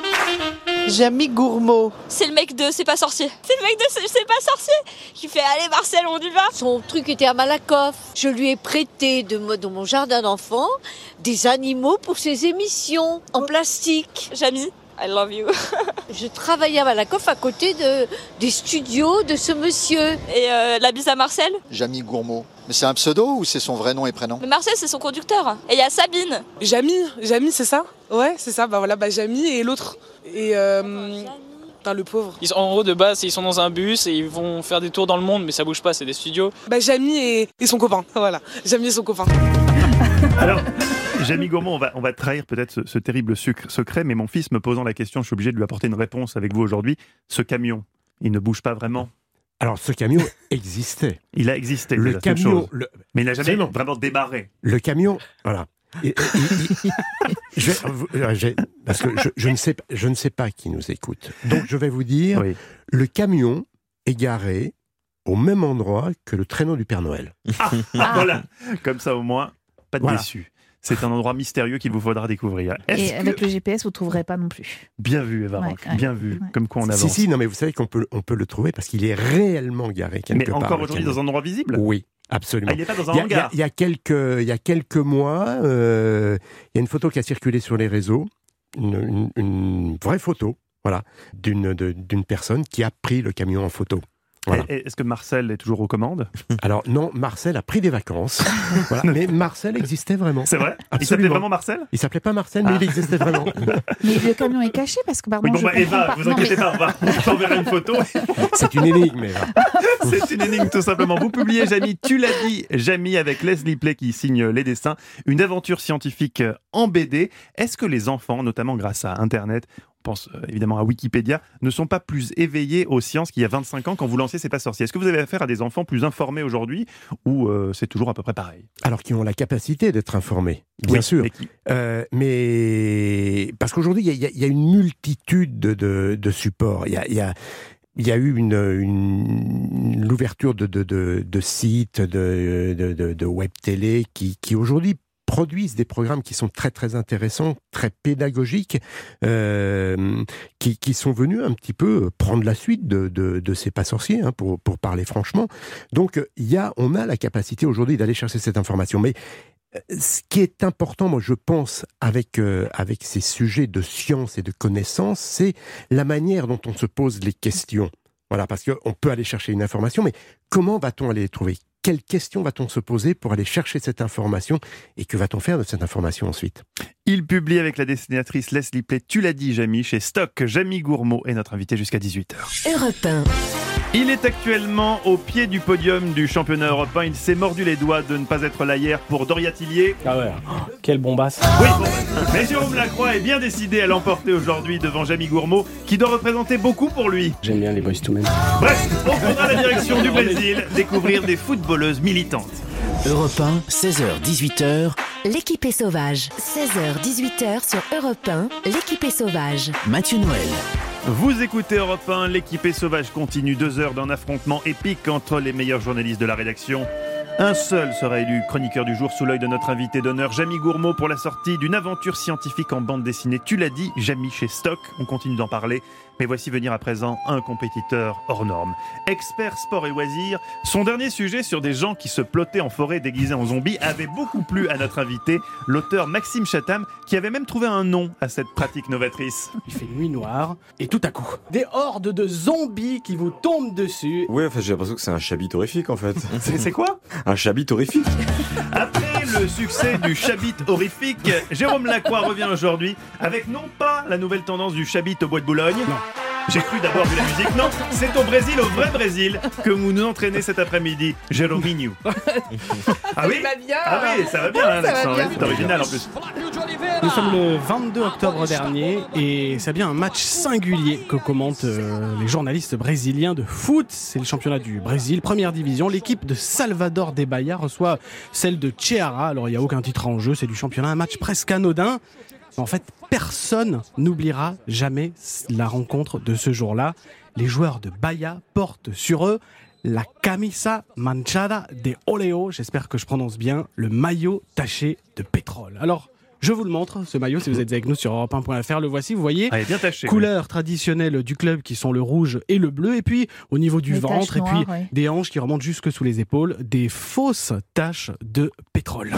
Jamy Gourmaud. C'est le mec de C'est pas sorcier. C'est le mec de C'est pas sorcier qui fait allez Marcel, on y va. Son truc était à Malakoff. Je lui ai prêté dans mon jardin d'enfants des animaux pour ses émissions en plastique. Jamy, I love you. Je travaillais à Malakoff à côté des studios de ce monsieur. Et la bise à Marcel ? Jamy Gourmaud. Mais c'est un pseudo ou c'est son vrai nom et prénom ? Mais Marcel, c'est son conducteur. Et il y a Sabine. Jamy, c'est ça ? Ouais, c'est ça. Jamy et l'autre. Et le pauvre. En gros, de base, ils sont dans un bus et ils vont faire des tours dans le monde, mais ça bouge pas, c'est des studios. Jamy et son copain. Voilà. Jamy et son copain. Alors, Jamy Gourmaud, on va trahir peut-être ce terrible secret, mais mon fils me posant la question, je suis obligé de lui apporter une réponse avec vous aujourd'hui. Ce camion, il ne bouge pas vraiment ? Alors, ce camion existait. Il a existé, le camion, mais il n'a jamais vraiment démarré. Le camion, voilà. Parce que je ne sais pas qui nous écoute. Donc, je vais vous dire, le camion est garé au même endroit que le traîneau du Père Noël. Voilà, comme ça au moins, pas de déçu. C'est un endroit mystérieux qu'il vous faudra découvrir. Et avec le GPS, vous ne trouverez pas non plus. Bien vu, Eva Rock, bien vu. Comme quoi on avance. Si, non, mais vous savez qu'on peut le trouver parce qu'il est réellement garé quelque part. Mais encore aujourd'hui dans un endroit visible ? Oui. Absolument. Il n'est pas dans un hangar. Il y a quelques mois, il y a une photo qui a circulé sur les réseaux, une vraie photo, voilà, d'une personne qui a pris le camion en photo. Voilà. Est-ce que Marcel est toujours aux commandes ? Alors non, Marcel a pris des vacances. Voilà. Mais Marcel existait vraiment. C'est vrai ? Absolument. Il s'appelait vraiment Marcel ? Il s'appelait pas Marcel, mais il existait vraiment. Mais le camion est caché parce que pardon. Eva, vous inquiétez pas, on va t'enverra une photo. C'est une énigme, Eva. C'est une énigme tout simplement. Vous publiez Jamy, tu l'as dit, Jamy avec Leslie Play qui signe les dessins, une aventure scientifique en BD. Est-ce que les enfants, notamment grâce à Internet, on pense évidemment à Wikipédia, ne sont pas plus éveillés aux sciences qu'il y a 25 ans quand vous lanciez C'est pas sorcier ? Est-ce que vous avez affaire à des enfants plus informés aujourd'hui ou c'est toujours à peu près pareil ? Alors qui ont la capacité d'être informés, bien sûr. Mais parce qu'aujourd'hui, il y a une multitude de supports. Il y a eu l'ouverture de sites, de web télé qui aujourd'hui produisent des programmes qui sont très très intéressants, très pédagogiques, qui sont venus un petit peu prendre la suite de ces pas sorciers, hein, pour parler franchement. Donc on a la capacité aujourd'hui d'aller chercher cette information. Mais ce qui est important, moi je pense, avec ces sujets de science et de connaissance, c'est la manière dont on se pose les questions. Voilà, parce qu'on peut aller chercher une information, mais comment va-t-on aller les trouver ? Quelles questions va-t-on se poser pour aller chercher cette information ? Et que va-t-on faire de cette information ensuite ? Il publie avec la dessinatrice Leslie Play, Tu l'as dit Jamy, chez Stock. Jamy Gourmaud est notre invité jusqu'à 18h. Europe 1. Il est actuellement au pied du podium du championnat européen. Il s'est mordu les doigts de ne pas être là hier pour Doria Tillier. Ah ouais, quelle bombasse. Oui, mais Jérôme Lacroix est bien décidé à l'emporter aujourd'hui devant Jamy Gourmaud, qui doit représenter beaucoup pour lui. J'aime bien les boys to men. Bref, on prendra la direction du Brésil, découvrir des footballeuses militantes. Europe 1, 16h-18h. L'équipe est sauvage. 16h-18h sur Europe 1. L'équipe est sauvage. Mathieu Noël. Vous écoutez Europe 1, l'équipe est sauvage continue 2 heures d'un affrontement épique entre les meilleurs journalistes de la rédaction. Un seul sera élu chroniqueur du jour sous l'œil de notre invité d'honneur, Jamy Gourmaud, pour la sortie d'une aventure scientifique en bande dessinée. Tu l'as dit, Jamy chez Stock, on continue d'en parler. Mais voici venir à présent un compétiteur hors norme. Expert sport et loisirs, son dernier sujet sur des gens qui se plottaient en forêt déguisés en zombies avait beaucoup plu à notre invité, l'auteur Maxime Chatham, qui avait même trouvé un nom à cette pratique novatrice. Il fait nuit noire et tout à coup, des hordes de zombies qui vous tombent dessus. Ouais, enfin, j'ai l'impression que c'est un chabit horrifique en fait. C'est quoi ? Un chabit horrifique. Après le succès du chabit horrifique, Jérôme Lacroix revient aujourd'hui avec non pas la nouvelle tendance du chabit au bois de Boulogne. Non. J'ai cru d'abord vu la musique. Non, c'est au Brésil, au vrai Brésil, que vous nous entraînez cet après-midi. Jérominho. Ah oui ? Ah oui, ça va bien, hein, l'accent. C'est original en plus. Nous sommes le 22 octobre dernier et c'est bien un match singulier que commentent les journalistes brésiliens de foot. C'est le championnat du Brésil, première division. L'équipe de Salvador de Bahia reçoit celle de Ceará. Alors il n'y a aucun titre en jeu, c'est du championnat, un match presque anodin. En fait, personne n'oubliera jamais la rencontre de ce jour-là. Les joueurs de Bahia portent sur eux la camisa manchada de óleo, j'espère que je prononce bien, le maillot taché de pétrole. Alors, je vous le montre, ce maillot, si vous êtes avec nous sur europe1.fr, le voici, vous voyez, bien taché, couleurs traditionnelles du club qui sont le rouge et le bleu, et puis au niveau du ventre, et puis des hanches qui remontent jusque sous les épaules, des fausses taches de pétrole.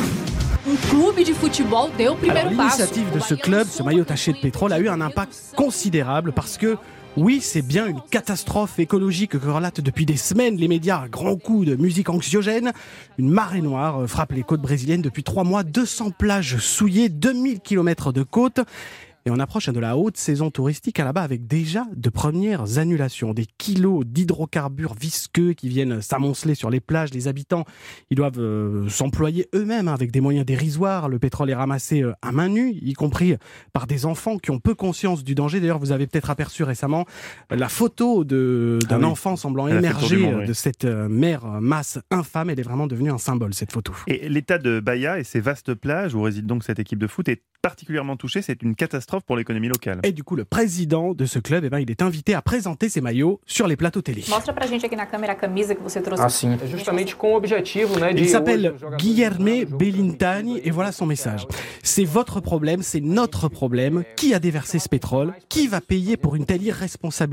Alors, l'initiative de ce club, ce maillot taché de pétrole, a eu un impact considérable parce que oui, c'est bien une catastrophe écologique que relatent depuis des semaines les médias à grands coups de musique anxiogène. Une marée noire frappe les côtes brésiliennes depuis 3 mois, 200 plages souillées, 2000 km de côtes. Et on approche de la haute saison touristique là-bas avec déjà de premières annulations. Des kilos d'hydrocarbures visqueux qui viennent s'amonceler sur les plages. Les habitants, ils doivent s'employer eux-mêmes avec des moyens dérisoires. Le pétrole est ramassé à main nue, y compris par des enfants qui ont peu conscience du danger. D'ailleurs, vous avez peut-être aperçu récemment la photo d'un enfant semblant émerger de cette mer masse infâme. Elle est vraiment devenue un symbole, cette photo. Et l'état de Bahia et ses vastes plages où réside donc cette équipe de foot est particulièrement touché. C'est une catastrophe pour l'économie locale. Et du coup, le président de ce club, il est invité à présenter ses maillots sur les plateaux télé. Il s'appelle Guilherme Bellintani et voilà son message. C'est votre problème, c'est notre problème. Qui a déversé ce pétrole ? Qui va payer pour une telle irresponsabilité ?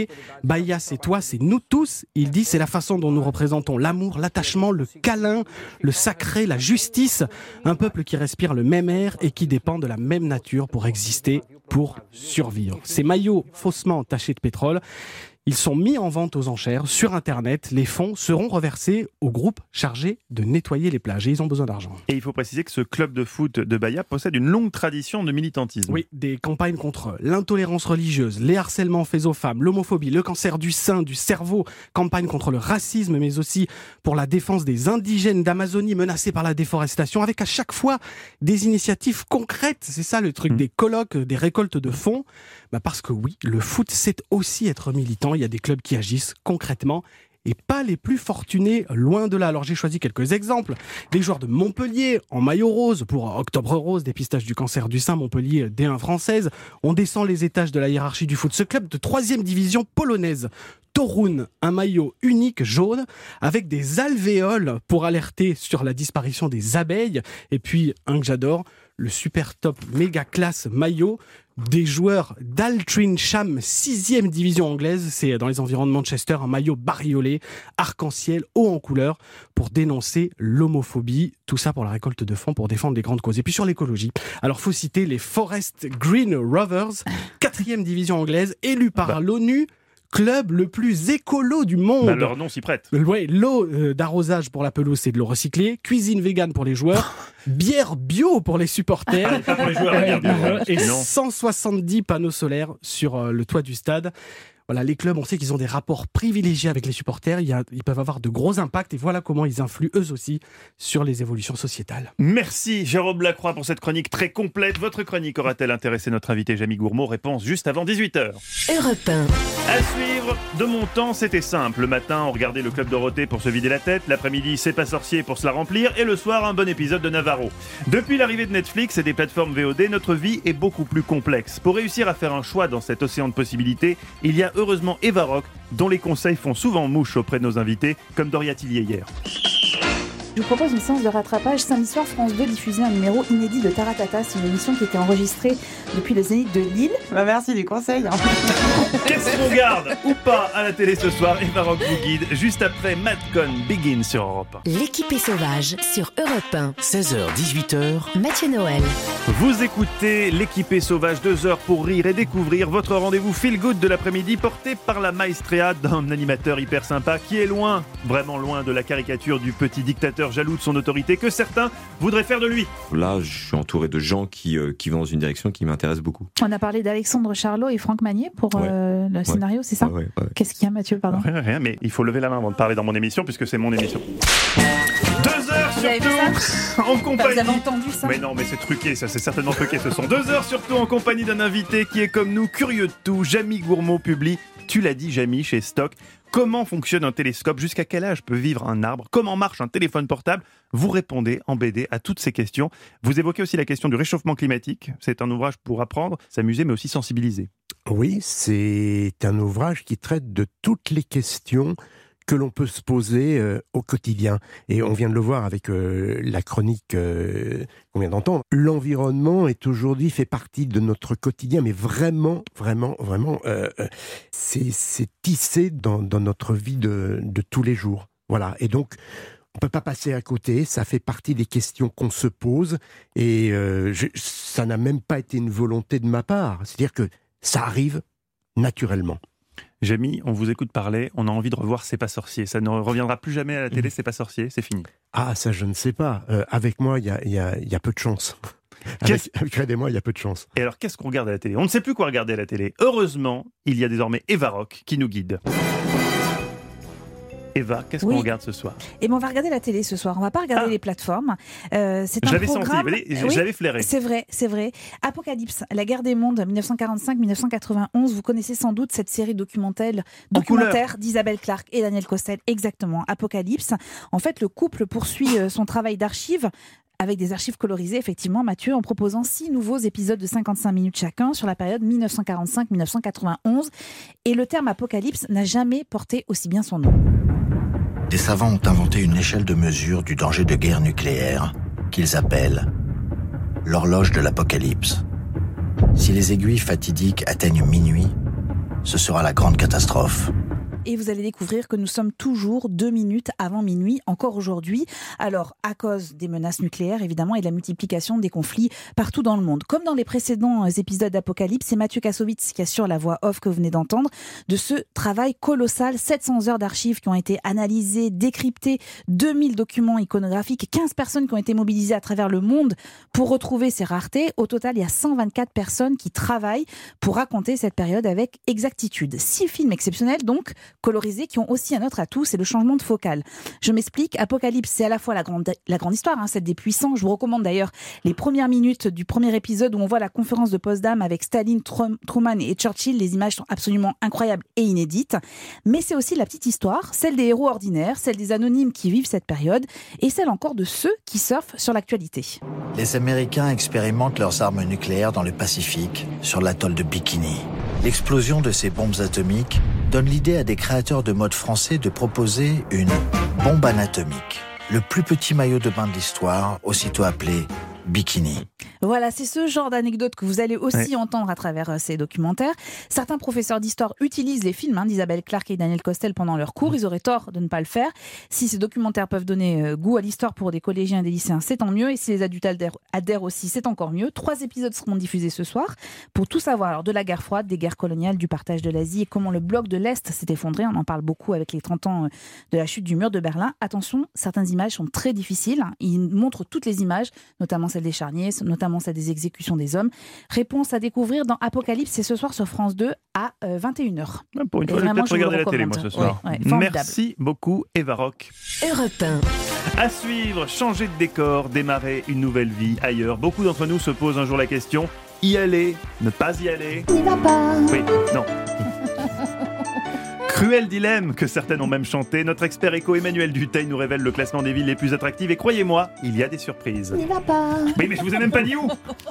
Bahia, c'est toi, c'est nous tous. Il dit, c'est la façon dont nous représentons l'amour, l'attachement, le câlin, le sacré, la justice. Un peuple qui respire le même air et qui dépend de la même nature pour exister, pour survivre. Ces maillots faussement tachés de pétrole, ils sont mis en vente aux enchères sur Internet. Les fonds seront reversés au groupe chargé de nettoyer les plages et ils ont besoin d'argent. Et il faut préciser que ce club de foot de Bahia possède une longue tradition de militantisme. Oui, des campagnes contre l'intolérance religieuse, les harcèlements faits aux femmes, l'homophobie, le cancer du sein, du cerveau, campagne contre le racisme, mais aussi pour la défense des indigènes d'Amazonie menacés par la déforestation, avec à chaque fois des initiatives concrètes. C'est ça le truc, des colloques, des récoltes de fonds. Parce que oui, le foot, c'est aussi être militant. Il y a des clubs qui agissent concrètement et pas les plus fortunés, loin de là. Alors j'ai choisi quelques exemples. Les joueurs de Montpellier en maillot rose pour Octobre Rose, dépistage du cancer du sein, Montpellier D1 française. On descend les étages de la hiérarchie du foot. Ce club de 3e division polonaise, Toruń, un maillot unique jaune avec des alvéoles pour alerter sur la disparition des abeilles. Et puis, un que j'adore, le super top méga classe maillot des joueurs d'Altrincham, 6e division anglaise. C'est dans les environs de Manchester, un maillot bariolé, arc-en-ciel, haut en couleur, pour dénoncer l'homophobie. Tout ça pour la récolte de fonds pour défendre des grandes causes. Et puis sur l'écologie, alors faut citer les Forest Green Rovers, 4e division anglaise, élus par l'ONU, club le plus écolo du monde. Leur nom s'y prête. Ouais, l'eau d'arrosage pour la pelouse, c'est de l'eau recyclée. Cuisine vegan pour les joueurs. Bière bio pour les supporters. Pas pour les joueurs, la bière bio. Et 170 panneaux solaires sur le toit du stade. Voilà, les clubs, on sait qu'ils ont des rapports privilégiés avec les supporters. Ils peuvent avoir de gros impacts et voilà comment ils influent eux aussi sur les évolutions sociétales. Merci Jérôme Lacroix pour cette chronique très complète. Votre chronique aura-t-elle intéressé notre invité Jamie Gourmaud? Réponse juste avant 18h. Europe 1. À suivre, de mon temps, c'était simple. Le matin, on regardait le Club Dorothée pour se vider la tête. L'après-midi, C'est pas sorcier pour se la remplir. Et le soir, un bon épisode de Navarro. Depuis l'arrivée de Netflix et des plateformes VOD, notre vie est beaucoup plus complexe. Pour réussir à faire un choix dans cet océan de possibilités, il y a heureusement Eva Rock, dont les conseils font souvent mouche auprès de nos invités, comme Doria Tillier hier. Je vous propose une séance de rattrapage. Samedi soir, France 2 diffusait un numéro inédit de Taratata. C'est une émission qui était enregistrée depuis le Zénith de Lille. Merci du conseil. Qu'est-ce qu'on garde ou pas à la télé ce soir? Eva Rock vous guide juste après Madcon Begin sur Europe 1. L'équipée sauvage sur Europe 1. 16h-18h. Mathieu Noël. Vous écoutez l'équipée sauvage, 2 heures pour rire et découvrir votre rendez-vous feel good de l'après-midi porté par la maestria d'un animateur hyper sympa qui est loin, vraiment loin de la caricature du petit dictateur jaloux de son autorité que certains voudraient faire de lui. Là, je suis entouré de gens qui vont dans une direction qui m'intéresse beaucoup. On a parlé d'Alexandre Charlot et Franck Magnier pour le scénario, c'est ça? Ouais. Qu'est-ce qu'il y a, Mathieu, pardon? Rien, mais il faut lever la main avant de parler dans mon émission puisque c'est mon émission. 2 heures surtout en compagnie. Vous avez entendu ça? Mais non, mais c'est truqué, ça c'est certainement truqué. Ce sont 2 heures surtout en compagnie d'un invité qui est comme nous, curieux de tout. Jamie Gourmaud publie, tu l'as dit Jamie, chez Stock. Comment fonctionne un télescope? Jusqu'à quel âge peut vivre un arbre? Comment marche un téléphone portable? Vous répondez en BD à toutes ces questions. Vous évoquez aussi la question du réchauffement climatique. C'est un ouvrage pour apprendre, s'amuser, mais aussi sensibiliser. Oui, c'est un ouvrage qui traite de toutes les questions que l'on peut se poser au quotidien. Et on vient de le voir avec la chronique qu'on vient d'entendre. L'environnement est aujourd'hui fait partie de notre quotidien, mais vraiment, c'est tissé dans notre vie de tous les jours. Voilà. Et donc, on peut pas passer à côté. Ça fait partie des questions qu'on se pose. Et ça n'a même pas été une volonté de ma part. C'est-à-dire que ça arrive naturellement. Jamie, on vous écoute parler, on a envie de revoir C'est pas sorcier. Ça ne reviendra plus jamais à la télé, C'est pas sorcier, c'est fini. Ah, ça je ne sais pas. Avec moi, il y a peu de chance. Avec Red et moi, il y a peu de chance. Et alors, qu'est-ce qu'on regarde à la télé? On ne sait plus quoi regarder à la télé. Heureusement, il y a désormais Eva Rock qui nous guide. Eva, qu'est-ce qu'on regarde ce soir? Eh bien, on va regarder la télé ce soir. On va pas regarder les plateformes. C'est un J'avais programme. senti, j'avais flairé. C'est vrai. Apocalypse, la guerre des mondes, 1945-1991. Vous connaissez sans doute cette série documentaire d'Isabelle Clarke et Daniel Costel. Exactement. Apocalypse. En fait, le couple poursuit son travail d'archives. Avec des archives colorisées, effectivement, Mathieu, en proposant 6 nouveaux épisodes de 55 minutes chacun sur la période 1945-1991. Et le terme apocalypse n'a jamais porté aussi bien son nom. Des savants ont inventé une échelle de mesure du danger de guerre nucléaire qu'ils appellent l'horloge de l'apocalypse. Si les aiguilles fatidiques atteignent minuit, ce sera la grande catastrophe. Et vous allez découvrir que nous sommes toujours 2 minutes avant minuit, encore aujourd'hui. Alors, à cause des menaces nucléaires, évidemment, et de la multiplication des conflits partout dans le monde. Comme dans les précédents épisodes d'Apocalypse, c'est Mathieu Kassovitz qui assure la voix off que vous venez d'entendre, de ce travail colossal, 700 heures d'archives qui ont été analysées, décryptées, 2000 documents iconographiques, 15 personnes qui ont été mobilisées à travers le monde pour retrouver ces raretés. Au total, il y a 124 personnes qui travaillent pour raconter cette période avec exactitude. 6 films exceptionnels, donc, colorisés qui ont aussi un autre atout, c'est le changement de focale. Je m'explique, Apocalypse, c'est à la fois la grande histoire, celle des puissants. Je vous recommande d'ailleurs les premières minutes du premier épisode où on voit la conférence de Potsdam avec Staline, Truman et Churchill. Les images sont absolument incroyables et inédites. Mais c'est aussi la petite histoire, celle des héros ordinaires, celle des anonymes qui vivent cette période et celle encore de ceux qui surfent sur l'actualité. Les Américains expérimentent leurs armes nucléaires dans le Pacifique, sur l'atoll de Bikini. L'explosion de ces bombes atomiques donne l'idée à des créateurs de mode français de proposer une bombe anatomique. Le plus petit maillot de bain de l'histoire, aussitôt appelé Bikini. Voilà, c'est ce genre d'anecdote que vous allez aussi entendre à travers ces documentaires. Certains professeurs d'histoire utilisent les films d'Isabelle Clarke et Daniel Costel pendant leurs cours. Ils auraient tort de ne pas le faire. Si ces documentaires peuvent donner goût à l'histoire pour des collégiens et des lycéens, c'est tant mieux. Et si les adultes adhèrent aussi, c'est encore mieux. 3 épisodes seront diffusés ce soir pour tout savoir alors, de la guerre froide, des guerres coloniales, du partage de l'Asie et comment le bloc de l'Est s'est effondré. On en parle beaucoup avec les 30 ans de la chute du mur de Berlin. Attention, certaines images sont très difficiles. Ils montrent toutes les images, notamment celle des charniers, notamment celle des exécutions des hommes. Réponse à découvrir dans Apocalypse, c'est ce soir sur France 2 à 21h. Pour une fois, je vais peut-être regarder la télé, moi, ce soir. Merci beaucoup, Eva Rock. Europe 1. À suivre, changer de décor, démarrer une nouvelle vie ailleurs. Beaucoup d'entre nous se posent un jour la question, y aller, ne pas y aller. N'y va pas. Oui, non. Cruel dilemme que certaines ont même chanté. Notre expert éco Emmanuel Dutheil nous révèle le classement des villes les plus attractives et croyez-moi, il y a des surprises. N'y va pas. Oui, mais je vous ai même pas dit où.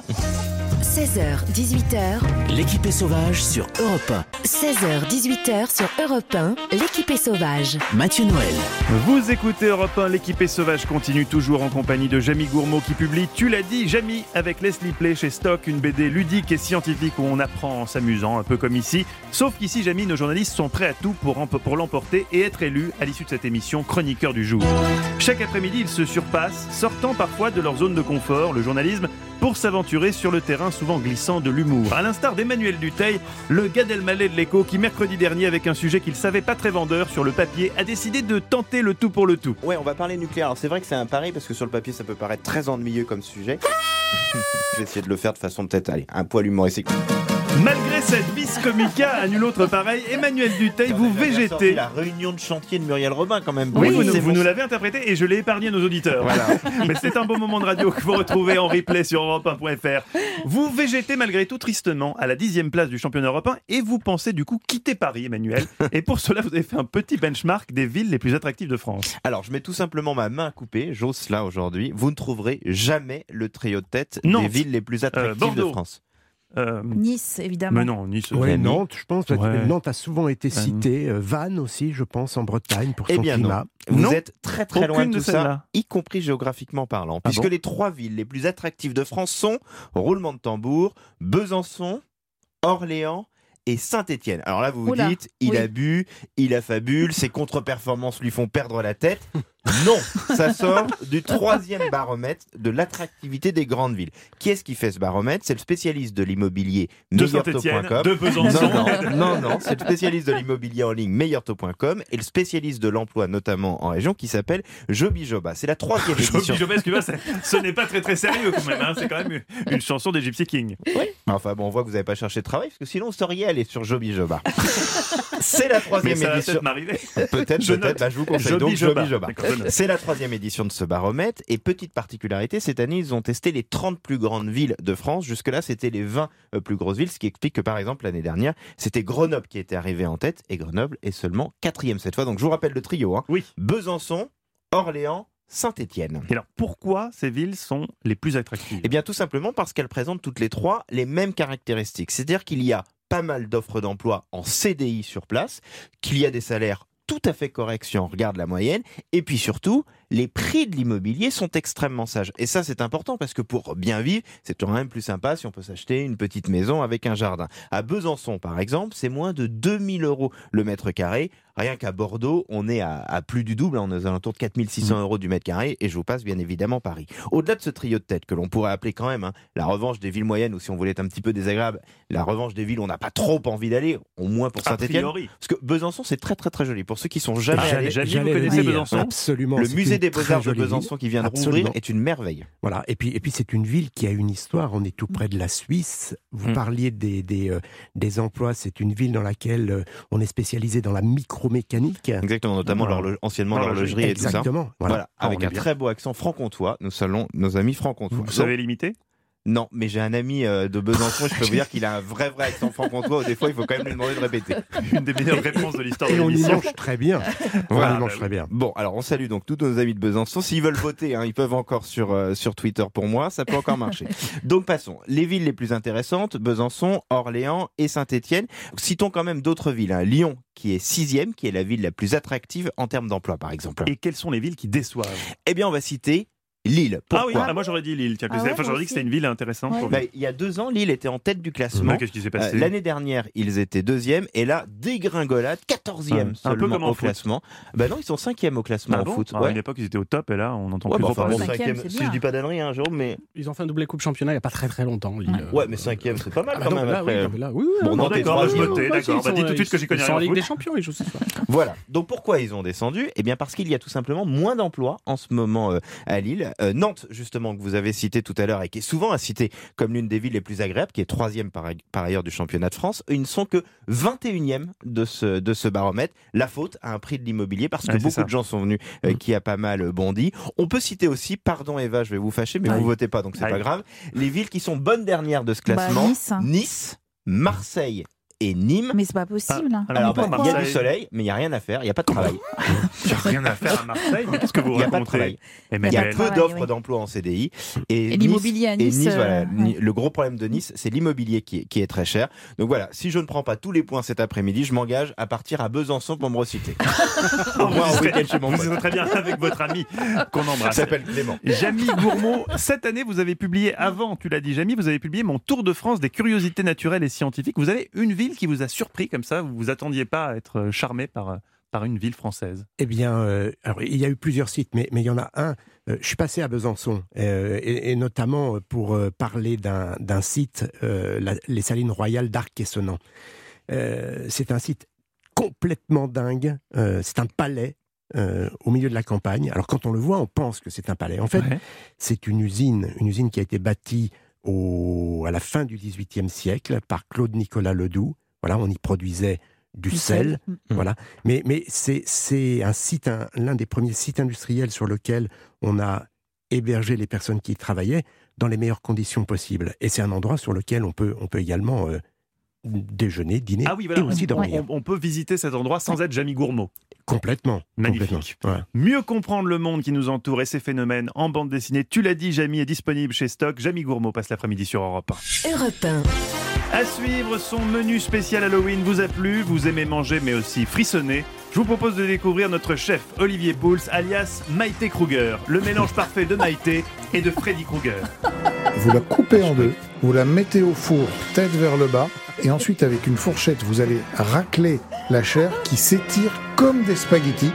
16h, 18h. L'équipée sauvage sur Europe 1. 16h, 18h sur Europe 1. L'équipée sauvage. Mathieu Noël. Vous écoutez Europe 1, l'équipée sauvage continue toujours en compagnie de Jamie Gourmaud qui publie Tu l'as dit, Jamie, avec Leslie Play chez Stock, une BD ludique et scientifique où on apprend en s'amusant, un peu comme ici. Sauf qu'ici, Jamie, nos journalistes sont prêts à tout pour l'emporter et être élus à l'issue de cette émission chroniqueur du jour. Chaque après-midi, ils se surpassent, sortant parfois de leur zone de confort, le journalisme, pour s'aventurer sur le terrain souvent glissant de l'humour. À l'instar d'Emmanuel Dutheil, le Gad Elmaleh de l'écho qui mercredi dernier, avec un sujet qu'il savait pas très vendeur sur le papier, a décidé de tenter le tout pour le tout. Ouais, on va parler nucléaire. Alors c'est vrai que c'est un pari parce que sur le papier ça peut paraître très ennuyeux comme sujet. Je vais essayer de le faire de façon peut-être, un poil humoristique. Malgré cette vis comica à nul autre pareil, Emmanuel Dutheil, vous végétez. La réunion de chantier de Muriel Robin quand même. Oui, vous nous l'avez interprété et je l'ai épargné à nos auditeurs. Voilà. Mais c'est un beau moment de radio que vous retrouvez en replay sur europe1.fr. Vous végétez malgré tout tristement à la 10e place du championnat européen et vous pensez du coup quitter Paris, Emmanuel. Et pour cela, vous avez fait un petit benchmark des villes les plus attractives de France. Alors, je mets tout simplement ma main coupée, j'ose cela aujourd'hui. Vous ne trouverez jamais le trio de tête des villes les plus attractives de France. Nice, évidemment. Mais non, Nice. Ouais, Nantes, je pense. Ouais. Nantes a souvent été citée. Vannes aussi, je pense, en Bretagne, pour son climat. Non. Vous Non. êtes très très loin Aucune de de tout ça, celles-là. y compris géographiquement parlant. Ah Puisque bon les 3 villes les plus attractives de France sont, roulement de tambour, Besançon, Orléans et Saint-Étienne. Alors là, vous vous dites, il a bu, il a fabule, ses contre-performances lui font perdre la tête. Non, ça sort du 3e baromètre de l'attractivité des grandes villes. Qui est-ce qui fait ce baromètre? C'est le spécialiste de l'immobilier de Saint-Étienne, meilleurtaux.com. de Besançon. Non, c'est le spécialiste de l'immobilier en ligne meilleurtaux.com et le spécialiste de l'emploi notamment en région qui s'appelle Joby Joba. C'est la 3e édition. Joby Joba, excuse-moi, ce n'est pas très très sérieux quand même. C'est quand même une chanson des Gypsy Kings. Oui. Enfin bon, on voit que vous n'avez pas cherché de travail parce que sinon vous seriez allé sur Joby Joba. C'est la 3e édition. Ça va peut-être m'arriver. Peut-être. Je vous conseille donc Joby Joba. D'accord, c'est la 3e édition de ce baromètre et petite particularité, cette année ils ont testé les 30 plus grandes villes de France. Jusque-là c'était les 20 plus grosses villes, ce qui explique que par exemple l'année dernière c'était Grenoble qui était arrivé en tête et Grenoble est seulement 4e cette fois. Donc je vous rappelle le trio. Oui. Besançon, Orléans, Saint-Étienne. Et alors pourquoi ces villes sont les plus attractives? Eh bien tout simplement parce qu'elles présentent toutes les 3 les mêmes caractéristiques. C'est-à-dire qu'il y a pas mal d'offres d'emploi en CDI sur place, qu'il y a des salaires tout à fait correct si on regarde la moyenne, et puis surtout, les prix de l'immobilier sont extrêmement sages. Et ça, c'est important parce que pour bien vivre, c'est quand même plus sympa si on peut s'acheter une petite maison avec un jardin. À Besançon, par exemple, c'est moins de 2000 € le mètre carré. Rien qu'à Bordeaux, on est à plus du double, on est aux alentours de 4600 € du mètre carré, et je vous passe bien évidemment Paris. Au-delà de ce trio de tête que l'on pourrait appeler quand même la revanche des villes moyennes, ou si on voulait être un petit peu désagréable, la revanche des villes où on n'a pas trop envie d'aller, au moins pour Saint-Étienne. Parce que Besançon, c'est très très très joli. Pour ceux qui sont jamais allés, vous connaissez Besançon? Absolument. Le musée des Beaux-Arts de jolie Besançon ville. qui vient de Absolument. rouvrir est une merveille. Voilà. Et puis c'est une ville qui a une histoire. On est tout près de la Suisse. Vous parliez des emplois. C'est une ville dans laquelle on est spécialisé dans la micromécanique. Exactement, notamment anciennement l'horlogerie et tout ça. Exactement. Voilà. Avec un très beau accent franc-comtois. Nous saluons nos amis franc-comtois. Vous savez l'imiter ? Non, mais j'ai un ami de Besançon, je peux vous dire qu'il a un vrai accent franc-comtois. Des fois, il faut quand même lui demander de répéter. Une des meilleures réponses de l'histoire de Et on y l'émission. mange très bien. Voilà. On y mange très bien. Bon, alors on salue donc tous nos amis de Besançon. S'ils veulent voter, ils peuvent encore sur Twitter pour moi, ça peut encore marcher. Donc passons. Les villes les plus intéressantes, Besançon, Orléans et Saint-Étienne. Citons quand même d'autres villes. Lyon, qui est 6e, qui est la ville la plus attractive en termes d'emploi, par exemple. Et quelles sont les villes qui déçoivent ? Eh bien, on va citer Lille. Pourquoi ? Moi j'aurais dit Lille. Tiens, Ah ouais, j'aurais dit que c'était une ville intéressante. Pour il y a 2 ans, Lille était en tête du classement. Qu'est-ce qui s'est passé ? L'année dernière, ils étaient 2e et là, dégringolade, 14e un peu seulement comme en au foot. classement. Non, ils sont 5e au classement en foot. À une époque, ils étaient au top et là, on entend plus trop parler. 5e, si je dis pas d'annerie, Jérôme, mais... Ils ont fait un doublé coupe championnat il n'y a pas très longtemps. Lille. Ouais, mais 5e, c'est pas mal quand même. Là, après. oui, Bon, non, d'accord, je noté, d'accord. Dis tout de suite que j'y connais Ils sont rien en au Ligue foot. des Champions, ils jouent ce soir. Voilà. Donc pourquoi ils ont descendu ? Eh bien parce qu'il y a tout simplement moins d'emplois en ce moment à Lille. Nantes, justement, que vous avez cité tout à l'heure et qui est souvent citée comme l'une des villes les plus agréables, qui est 3e par ailleurs du championnat de France, ils ne sont que 21e de ce baromètre. La faute à un prix de l'immobilier parce que beaucoup de gens sont venus qui a pas mal bondi. On peut citer aussi, pardon Eva, je vais vous fâcher, mais vous votez pas donc c'est pas grave, les villes qui sont bonnes dernières de ce classement. Nice, Marseille et Nîmes. Mais c'est pas possible. Alors, il y a du soleil, mais il n'y a rien à faire, il n'y a pas de travail. Il n'y a rien à faire à Marseille, mais qu'est-ce que vous Il n'y a pas de racontez ? travail. Il y a peu d'offres d'emploi en CDI. Et l'immobilier à Nice. Le gros problème de Nice, c'est l'immobilier qui est très cher. Donc voilà, si je ne prends pas tous les points cet après-midi, je m'engage à partir à Besançon pour me recycler. Au moins un week-end chez mon pote. Vous serez très bien avec votre ami qu'on embrasse. Il s'appelle Clément. Jamy Gourmaud, cette année, vous avez publié, avant, tu l'as dit Jamy, vous avez publié mon Tour de France des curiosités naturelles et scientifiques. Vous avez une ville qui vous a surpris comme ça, vous ne vous attendiez pas à être charmé par une ville française. Eh bien, alors, il y a eu plusieurs sites, mais il y en a un. Je suis passé à Besançon, et notamment pour parler d'un site, les Salines Royales d'Arc-et-Senans. C'est un site complètement dingue. C'est un palais au milieu de la campagne. Alors quand on le voit, on pense que c'est un palais. En fait, c'est une usine qui a été bâtie à la fin du XVIIIe siècle par Claude Nicolas Ledoux. Voilà, on y produisait du sel. Voilà. Mais c'est un site, l'un des premiers sites industriels sur lequel on a hébergé les personnes qui y travaillaient dans les meilleures conditions possibles. Et c'est un endroit sur lequel on peut également déjeuner, dîner et aussi dormir. On peut visiter cet endroit sans être Jamy Gourmaud. Complètement. Magnifique. Complètement. Mieux comprendre le monde qui nous entoure et ses phénomènes en bande dessinée. Tu l'as dit, Jamy est disponible chez Stock. Jamy Gourmaud passe l'après-midi sur Europe 1. Europe 1. À suivre, son menu spécial Halloween vous a plu, vous aimez manger mais aussi frissonner. Je vous propose de découvrir notre chef Olivier Pouls, alias Maïté Kruger, le mélange parfait de Maïté et de Freddy Krueger. Vous la coupez en deux, vous la mettez au four tête vers le bas, et ensuite avec une fourchette, vous allez racler la chair qui s'étire comme des spaghettis.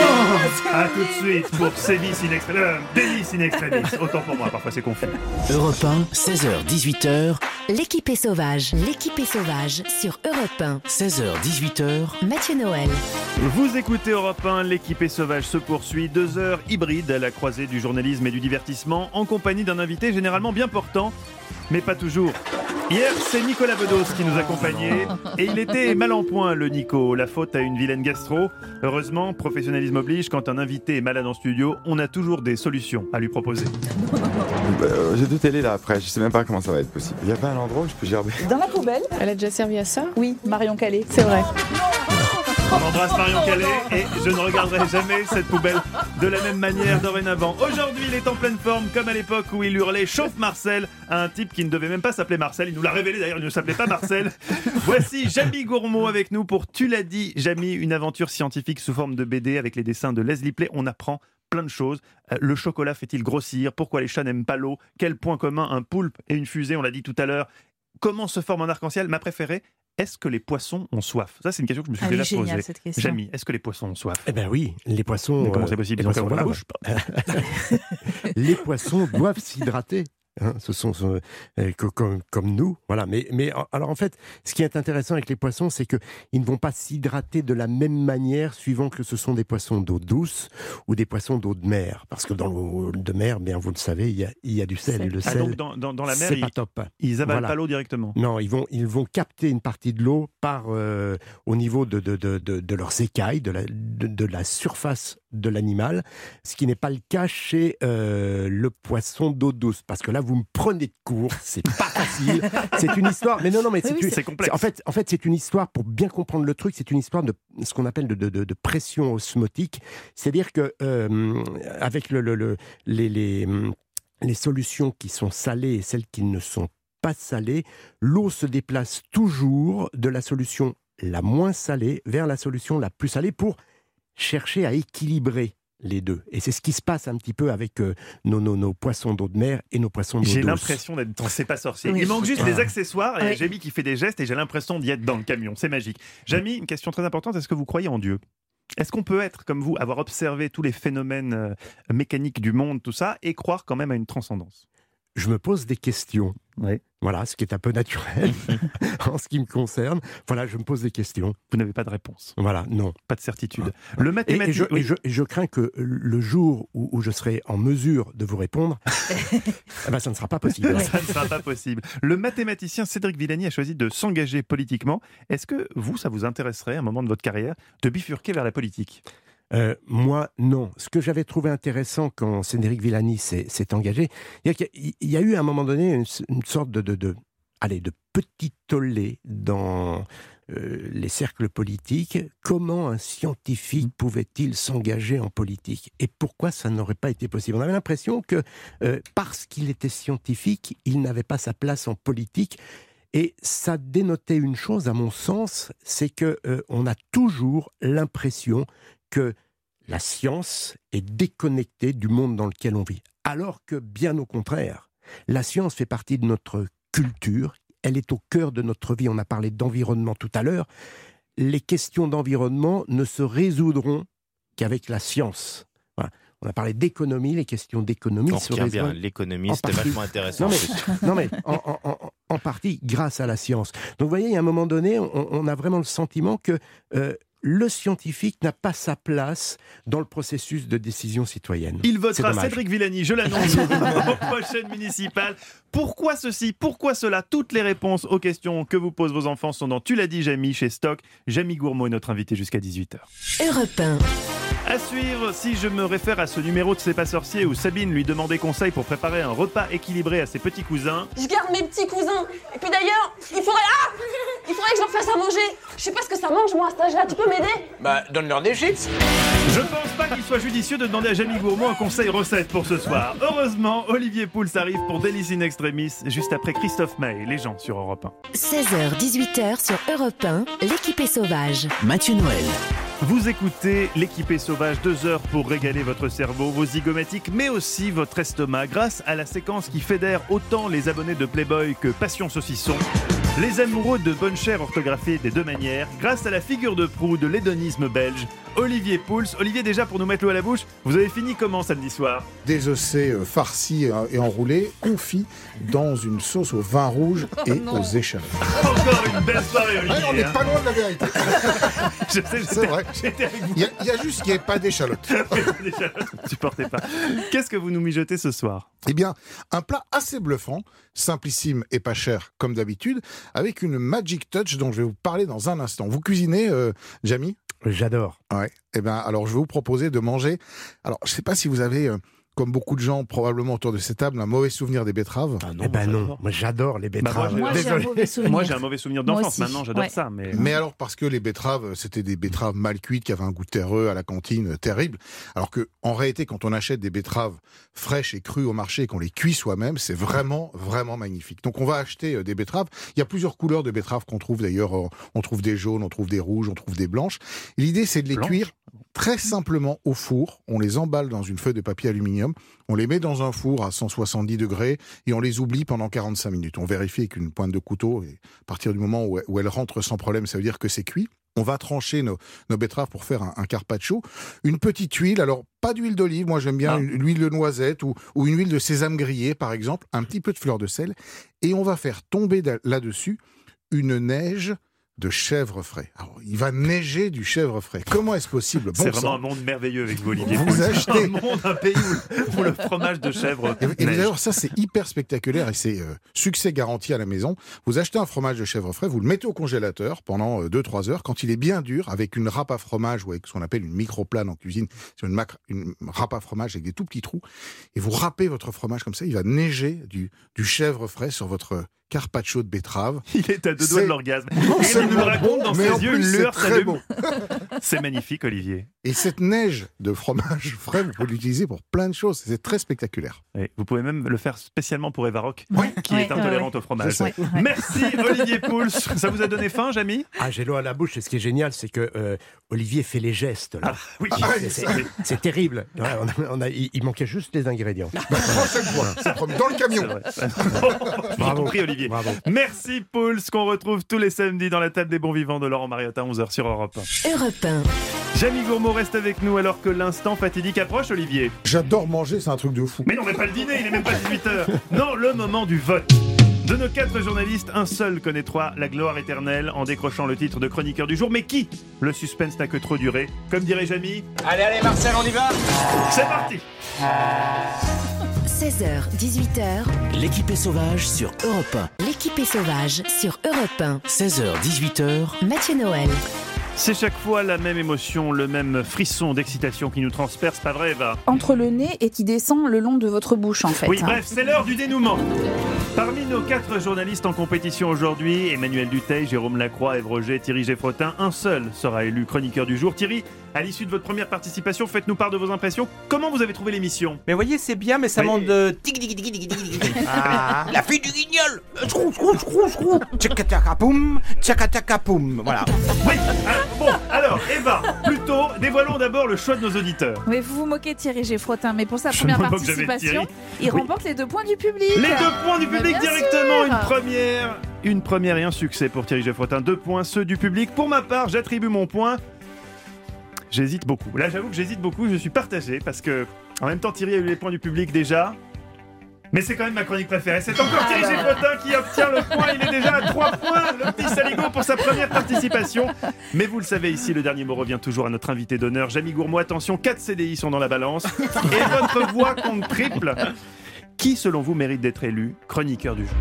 A tout de suite pour Sévice in extremis, Délice in extremis. Autant pour moi, parfois c'est confus. Europe 1, 16h-18h, L'équipée sauvage. L'équipée sauvage sur Europe 1. 16h-18h, Mathieu Noël. Vous écoutez Europe 1, l'équipée sauvage se poursuit. 2 heures hybrides à la croisée du journalisme et du divertissement, en compagnie d'un invité généralement bien portant, mais pas toujours. Hier, c'est Nicolas Bedos qui nous accompagnait, et il était mal en point, le Nico. La faute à une vilaine gastro. Heureusement, professionnalisme oblige, quand un invité est malade en studio, on a toujours des solutions à lui proposer. J'ai 2 télés là après, je sais même pas comment ça va être possible. Il y a pas un endroit où je peux gerber? Dans la poubelle. Elle a déjà servi à ça? Oui, Marion Calais. C'est vrai. On embrasse Marion Calais et je ne regarderai jamais cette poubelle de la même manière dorénavant. Aujourd'hui, il est en pleine forme, comme à l'époque où il hurlait « Chauffe Marcel » à un type qui ne devait même pas s'appeler Marcel. Il nous l'a révélé d'ailleurs, il ne s'appelait pas Marcel. Voici Jamy Gourmaud avec nous pour Tu l'as dit, Jamy, une aventure scientifique sous forme de BD avec les dessins de Leslie Play. On apprend plein de choses. Le chocolat fait-il grossir? Pourquoi les chats n'aiment pas l'eau? Quel point commun un poulpe et une fusée? On l'a dit tout à l'heure. Comment se forme un arc-en-ciel? Ma préférée, est-ce que les poissons ont soif? Ça, c'est une question que je me suis déjà posée. Jamy, est-ce que les poissons ont soif? Eh bien oui, les poissons... Mais comment c'est possible? Ils ont la bouche. Les poissons doivent s'hydrater. Ce sont comme nous, voilà. Mais alors en fait, ce qui est intéressant avec les poissons, c'est que ils ne vont pas s'hydrater de la même manière suivant que ce sont des poissons d'eau douce ou des poissons d'eau de mer, parce que dans l'eau de mer, bien vous le savez, il y a du sel. Et le sel, donc dans la mer, c'est pas top. Ils avalent pas l'eau directement. Non, ils vont capter une partie de l'eau au niveau de leurs écailles, de la surface de l'animal, ce qui n'est pas le cas chez le poisson d'eau douce, parce que là vous me prenez de court, c'est pas facile, c'est une histoire, mais non, mais c'est complexe. En fait c'est une histoire, pour bien comprendre le truc, c'est une histoire de ce qu'on appelle de pression osmotique, c'est-à-dire que avec les solutions qui sont salées et celles qui ne sont pas salées, l'eau se déplace toujours de la solution la moins salée vers la solution la plus salée pour chercher à équilibrer les deux. Et c'est ce qui se passe un petit peu avec nos poissons d'eau de mer et nos poissons d'eau douce. J'ai l'impression d'être dans C'est pas sorcier. Oui. Il manque juste des accessoires. Et Oui. Jamie qui fait des gestes et j'ai l'impression d'y être dans le camion. C'est magique. Jamie, une question très importante. Est-ce que vous croyez en Dieu ? Est-ce qu'on peut être, comme vous, avoir observé tous les phénomènes mécaniques du monde, tout ça, et croire quand même à une transcendance ? Je me pose des questions. Oui. Voilà, ce qui est un peu naturel en ce qui me concerne. Voilà, je me pose des questions. Vous n'avez pas de réponse. Voilà, non. Pas de certitude. Ah. Le mathématique... Je crains que le jour où je serai en mesure de vous répondre, ça ne sera pas possible. Ça ne sera pas possible. Le mathématicien Cédric Villani a choisi de s'engager politiquement. Est-ce que ça vous intéresserait, à un moment de votre carrière, de bifurquer vers la politique ? Moi, non. Ce que j'avais trouvé intéressant quand Cédric Villani s'est engagé, il y a eu à un moment donné une sorte de petit tollé dans les cercles politiques. Comment un scientifique pouvait-il s'engager en politique ? Et pourquoi ça n'aurait pas été possible ? On avait l'impression que parce qu'il était scientifique, il n'avait pas sa place en politique. Et ça dénotait une chose, à mon sens, c'est que on a toujours l'impression que la science est déconnectée du monde dans lequel on vit. Alors que, bien au contraire, la science fait partie de notre culture, elle est au cœur de notre vie. On a parlé d'environnement tout à l'heure. Les questions d'environnement ne se résoudront qu'avec la science. Voilà. On a parlé d'économie, les questions d'économie On se retient bien résolvent l'économie, en c'était partie. vachement intéressant. Non mais en partie grâce à la science. Donc vous voyez, il y a un moment donné, on a vraiment le sentiment que le scientifique n'a pas sa place dans le processus de décision citoyenne. Il votera Cédric Villani, je l'annonce, aux prochaines municipales. Pourquoi ceci ? Pourquoi cela ? Toutes les réponses aux questions que vous posent vos enfants sont dans Tu l'as dit, Jamie, chez Stock. Jamie Gourmaud est notre invité jusqu'à 18h. Europe 1. À suivre, si je me réfère à ce numéro de C'est pas sorcier où Sabine lui demandait conseil pour préparer un repas équilibré à ses petits cousins. Je garde mes petits cousins. Et puis d'ailleurs, il faudrait que je leur fasse à manger. Je sais pas ce que ça mange, moi, à cet âge-là. Tu peux m'aider ? Donne-leur des chips. Je pense pas qu'il soit judicieux de demander à Jamie Gourmaud un conseil recette pour ce soir. Heureusement, Olivier Pouls arrive pour Délices in Extremis, juste après Christophe Maé, les gens sur Europe 1. 16h-18h sur Europe 1, l'équipe est sauvage. Mathieu Noël. Vous écoutez l'équipée sauvage, 2 heures pour régaler votre cerveau, vos zygomatiques, mais aussi votre estomac, grâce à la séquence qui fédère autant les abonnés de Playboy que Passion Saucisson. Les amoureux de bonne chère orthographiée des deux manières, grâce à la figure de proue de l'hédonisme belge, Olivier Pouls. Olivier, déjà pour nous mettre l'eau à la bouche, vous avez fini comment samedi soir ? Des farcis et enroulés, confits dans une sauce au vin rouge et aux échalotes. Encore une belle soirée, Olivier. On n'est pas loin de la vérité. Je sais, C'est vrai. j'étais avec vous. Il y a juste qu'il n'y ait pas d'échalotes. L'échalote, vous ne supportez pas. Qu'est-ce que vous nous mijotez ce soir ? Eh bien, un plat assez bluffant, simplissime et pas cher comme d'habitude, avec une magic touch dont je vais vous parler dans un instant. Vous cuisinez, Jamie ? J'adore. Ouais. Eh bien, alors je vais vous proposer de manger. Alors, je ne sais pas si vous avez, comme beaucoup de gens probablement autour de cette table, un mauvais souvenir des betteraves. Ah non, moi j'adore les betteraves. Moi, j'ai un mauvais souvenir. Moi, j'ai un mauvais souvenir d'enfance. aussi. Maintenant, j'adore Ouais. ça. Mais... Mais alors, parce que les betteraves, c'était des betteraves mal cuites qui avaient un goût terreux à la cantine terrible. Alors que, en réalité, quand on achète des betteraves fraîches et crues au marché et qu'on les cuit soi-même, c'est vraiment, vraiment magnifique. Donc, on va acheter des betteraves. Il y a plusieurs couleurs de betteraves qu'on trouve d'ailleurs. On trouve des jaunes, on trouve des rouges, on trouve des blanches. Et l'idée, c'est de les cuire. très simplement au four. On les emballe dans une feuille de papier aluminium, on les met dans un four à 170 degrés et on les oublie pendant 45 minutes. On vérifie avec une pointe de couteau et à partir du moment où elles rentrent sans problème, ça veut dire que c'est cuit. On va trancher nos betteraves pour faire un carpaccio. Une petite huile, alors pas d'huile d'olive, moi j'aime bien l'huile de noisette ou une huile de sésame grillée par exemple, un petit peu de fleur de sel. Et on va faire tomber là-dessus une neige de chèvre frais. Alors, il va neiger du chèvre frais. Comment est-ce possible? C'est vraiment un monde merveilleux avec vous, Olivier. Vous achetez un pays où le fromage de chèvre et d'ailleurs, ça c'est hyper spectaculaire et c'est succès garanti à la maison. Vous achetez un fromage de chèvre frais, vous le mettez au congélateur pendant 2-3 heures. Quand il est bien dur, avec une râpe à fromage ou avec ce qu'on appelle une microplane en cuisine, c'est une râpe à fromage avec des tout petits trous, et vous râpez votre fromage comme ça, il va neiger du chèvre frais sur votre carpaccio de betterave. Il est à deux doigts de l'orgasme. Il nous raconte dans ses yeux une lueur s'allume. C'est magnifique, Olivier. Et cette neige de fromage frais, vous pouvez l'utiliser pour plein de choses. C'est très spectaculaire. Oui, vous pouvez même le faire spécialement pour Eva Rock, qui est intolérante au fromage. Merci, Olivier Pouls. Ça vous a donné faim, Jamy? J'ai l'eau à la bouche. Et ce qui est génial, c'est que Olivier fait les gestes. Là. Oui, c'est terrible. Il manquait juste les ingrédients. Prochaine fois, c'est promis. Dans le camion. Bravo, Olivier. Bravo. Merci, Pouls, qu'on retrouve tous les samedis dans la table des bons vivants de Laurent Mariotte à 11h sur Europe 1. Europe 1. Jamy Gourmaud reste avec nous alors que l'instant fatidique approche, Olivier. J'adore manger, c'est un truc de fou. Mais non, mais pas le dîner, il est même pas 18h. Non, le moment du vote. De nos 4 journalistes, un seul connaîtra la gloire éternelle en décrochant le titre de chroniqueur du jour. Mais qui? Le suspense n'a que trop duré. Comme dirait Jamy. Allez, Marcel, on y va? C'est parti. 16h, 18h. L'équipée sauvage sur Europe 1. L'équipée sauvage sur Europe 1. 16h, 18h. Mathieu Noël. C'est chaque fois la même émotion, le même frisson d'excitation qui nous transperce, pas vrai, Eva? Entre le nez et qui descend le long de votre bouche, en fait. Oui, bref, c'est l'heure du dénouement. Parmi nos 4 journalistes en compétition aujourd'hui, Emmanuel Dutheil, Jérôme Lacroix, Ève Roger, Thierry Geffrotin, un seul sera élu chroniqueur du jour. Thierry, à l'issue de votre première participation, faites-nous part de vos impressions. Comment vous avez trouvé l'émission? Mais voyez, c'est bien, mais ça manque de... La fille du guignol. Scrou. Tchakatakapoum, tchakatakapoum. Voilà. Oui, bon, alors, Eva, plutôt, dévoilons d'abord le choix de nos auditeurs. Mais vous vous moquez de Thierry Geffrotin, mais pour sa première participation, il remporte les 2 points du public. Les 2 points du public directement, sûr. une première et un succès pour Thierry Geffrotin. 2 points, ceux du public. Pour ma part, j'attribue mon point. J'hésite beaucoup. Là, j'avoue que j'hésite beaucoup. Je suis partagé parce que, en même temps, Thierry a eu les points du public déjà. Mais c'est quand même ma chronique préférée. C'est encore Thierry Geffrotin qui obtient le point. Il est déjà à 3 points, le petit saligo, pour sa première participation. Mais vous le savez ici, le dernier mot revient toujours à notre invité d'honneur, Jamy Gourmaud. Attention, 4 CDI sont dans la balance. Et votre voix compte triple. Qui, selon vous, mérite d'être élu chroniqueur du jour?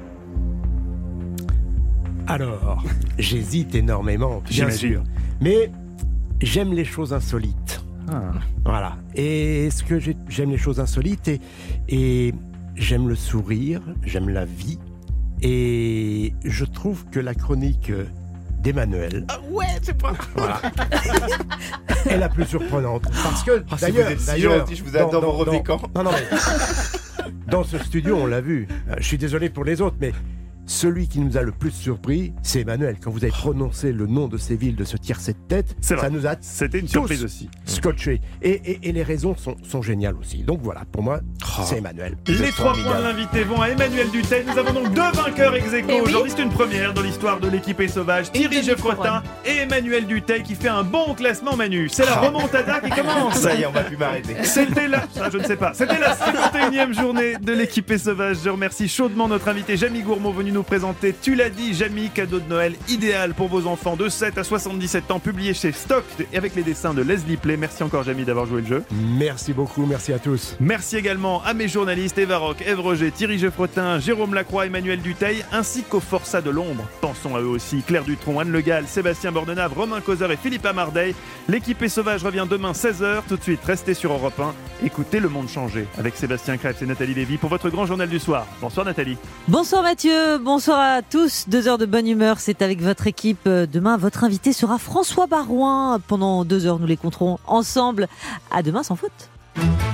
Alors, j'hésite énormément, bien sûr. Mais j'aime les choses insolites. Voilà. Et ce que j'aime les choses insolites et j'aime le sourire, j'aime la vie. Et je trouve que la chronique d'Emmanuel... c'est pas... Voilà. est la plus surprenante. Parce que, d'ailleurs... je vous adore, mon revécan. Non, mais... Dans ce studio, on l'a vu. Je suis désolé pour les autres, mais... Celui qui nous a le plus surpris, c'est Emmanuel. Quand vous avez prononcé le nom de ces villes, de ce tiercé de tête, ça nous a C'était une surprise aussi. Scotché. Et les raisons sont géniales aussi. Donc voilà, pour moi, c'est Emmanuel. Les 3 points de l'invité vont à Emmanuel Dutheil. Nous avons donc 2 vainqueurs ex aequo. Aujourd'hui, c'est une première dans l'histoire de l'équipée sauvage. Thierry Geffrotin et Emmanuel Dutheil qui fait un bon classement, Manu. C'est la remontada qui commence. Ça y est, on va plus m'arrêter. C'était je ne sais pas. C'était la 51e journée de l'équipée sauvage. Je remercie chaudement notre invité Jamy Gourmaud, venu nous présenter Tu l'as dit, Jamy, cadeau de Noël idéal pour vos enfants de 7 à 77 ans, publié chez Stock et avec les dessins de Leslie Play. Merci encore, Jamy, d'avoir joué le jeu. Merci beaucoup, merci à tous. Merci également à mes journalistes Eva Rock, Ève Roger, Thierry Geffrotin, Jérôme Lacroix, Emmanuel Dutheil, ainsi qu'aux forçats de l'ombre. Pensons à eux aussi, Claire Dutronc, Anne Le Gall, Sébastien Bordenave, Romain Causeur et Philippe Amardeil. L'équipée sauvage revient demain 16h. Tout de suite, restez sur Europe 1. Écoutez Le Monde changer avec Sébastien Krebs et Nathalie Lévy pour votre grand journal du soir. Bonsoir Nathalie. Bonsoir Mathieu, bonsoir à tous. 2 heures de bonne humeur, c'est avec votre équipe. Demain, votre invité sera François Baroin. Pendant 2 heures, nous les compterons ensemble. À demain sans faute.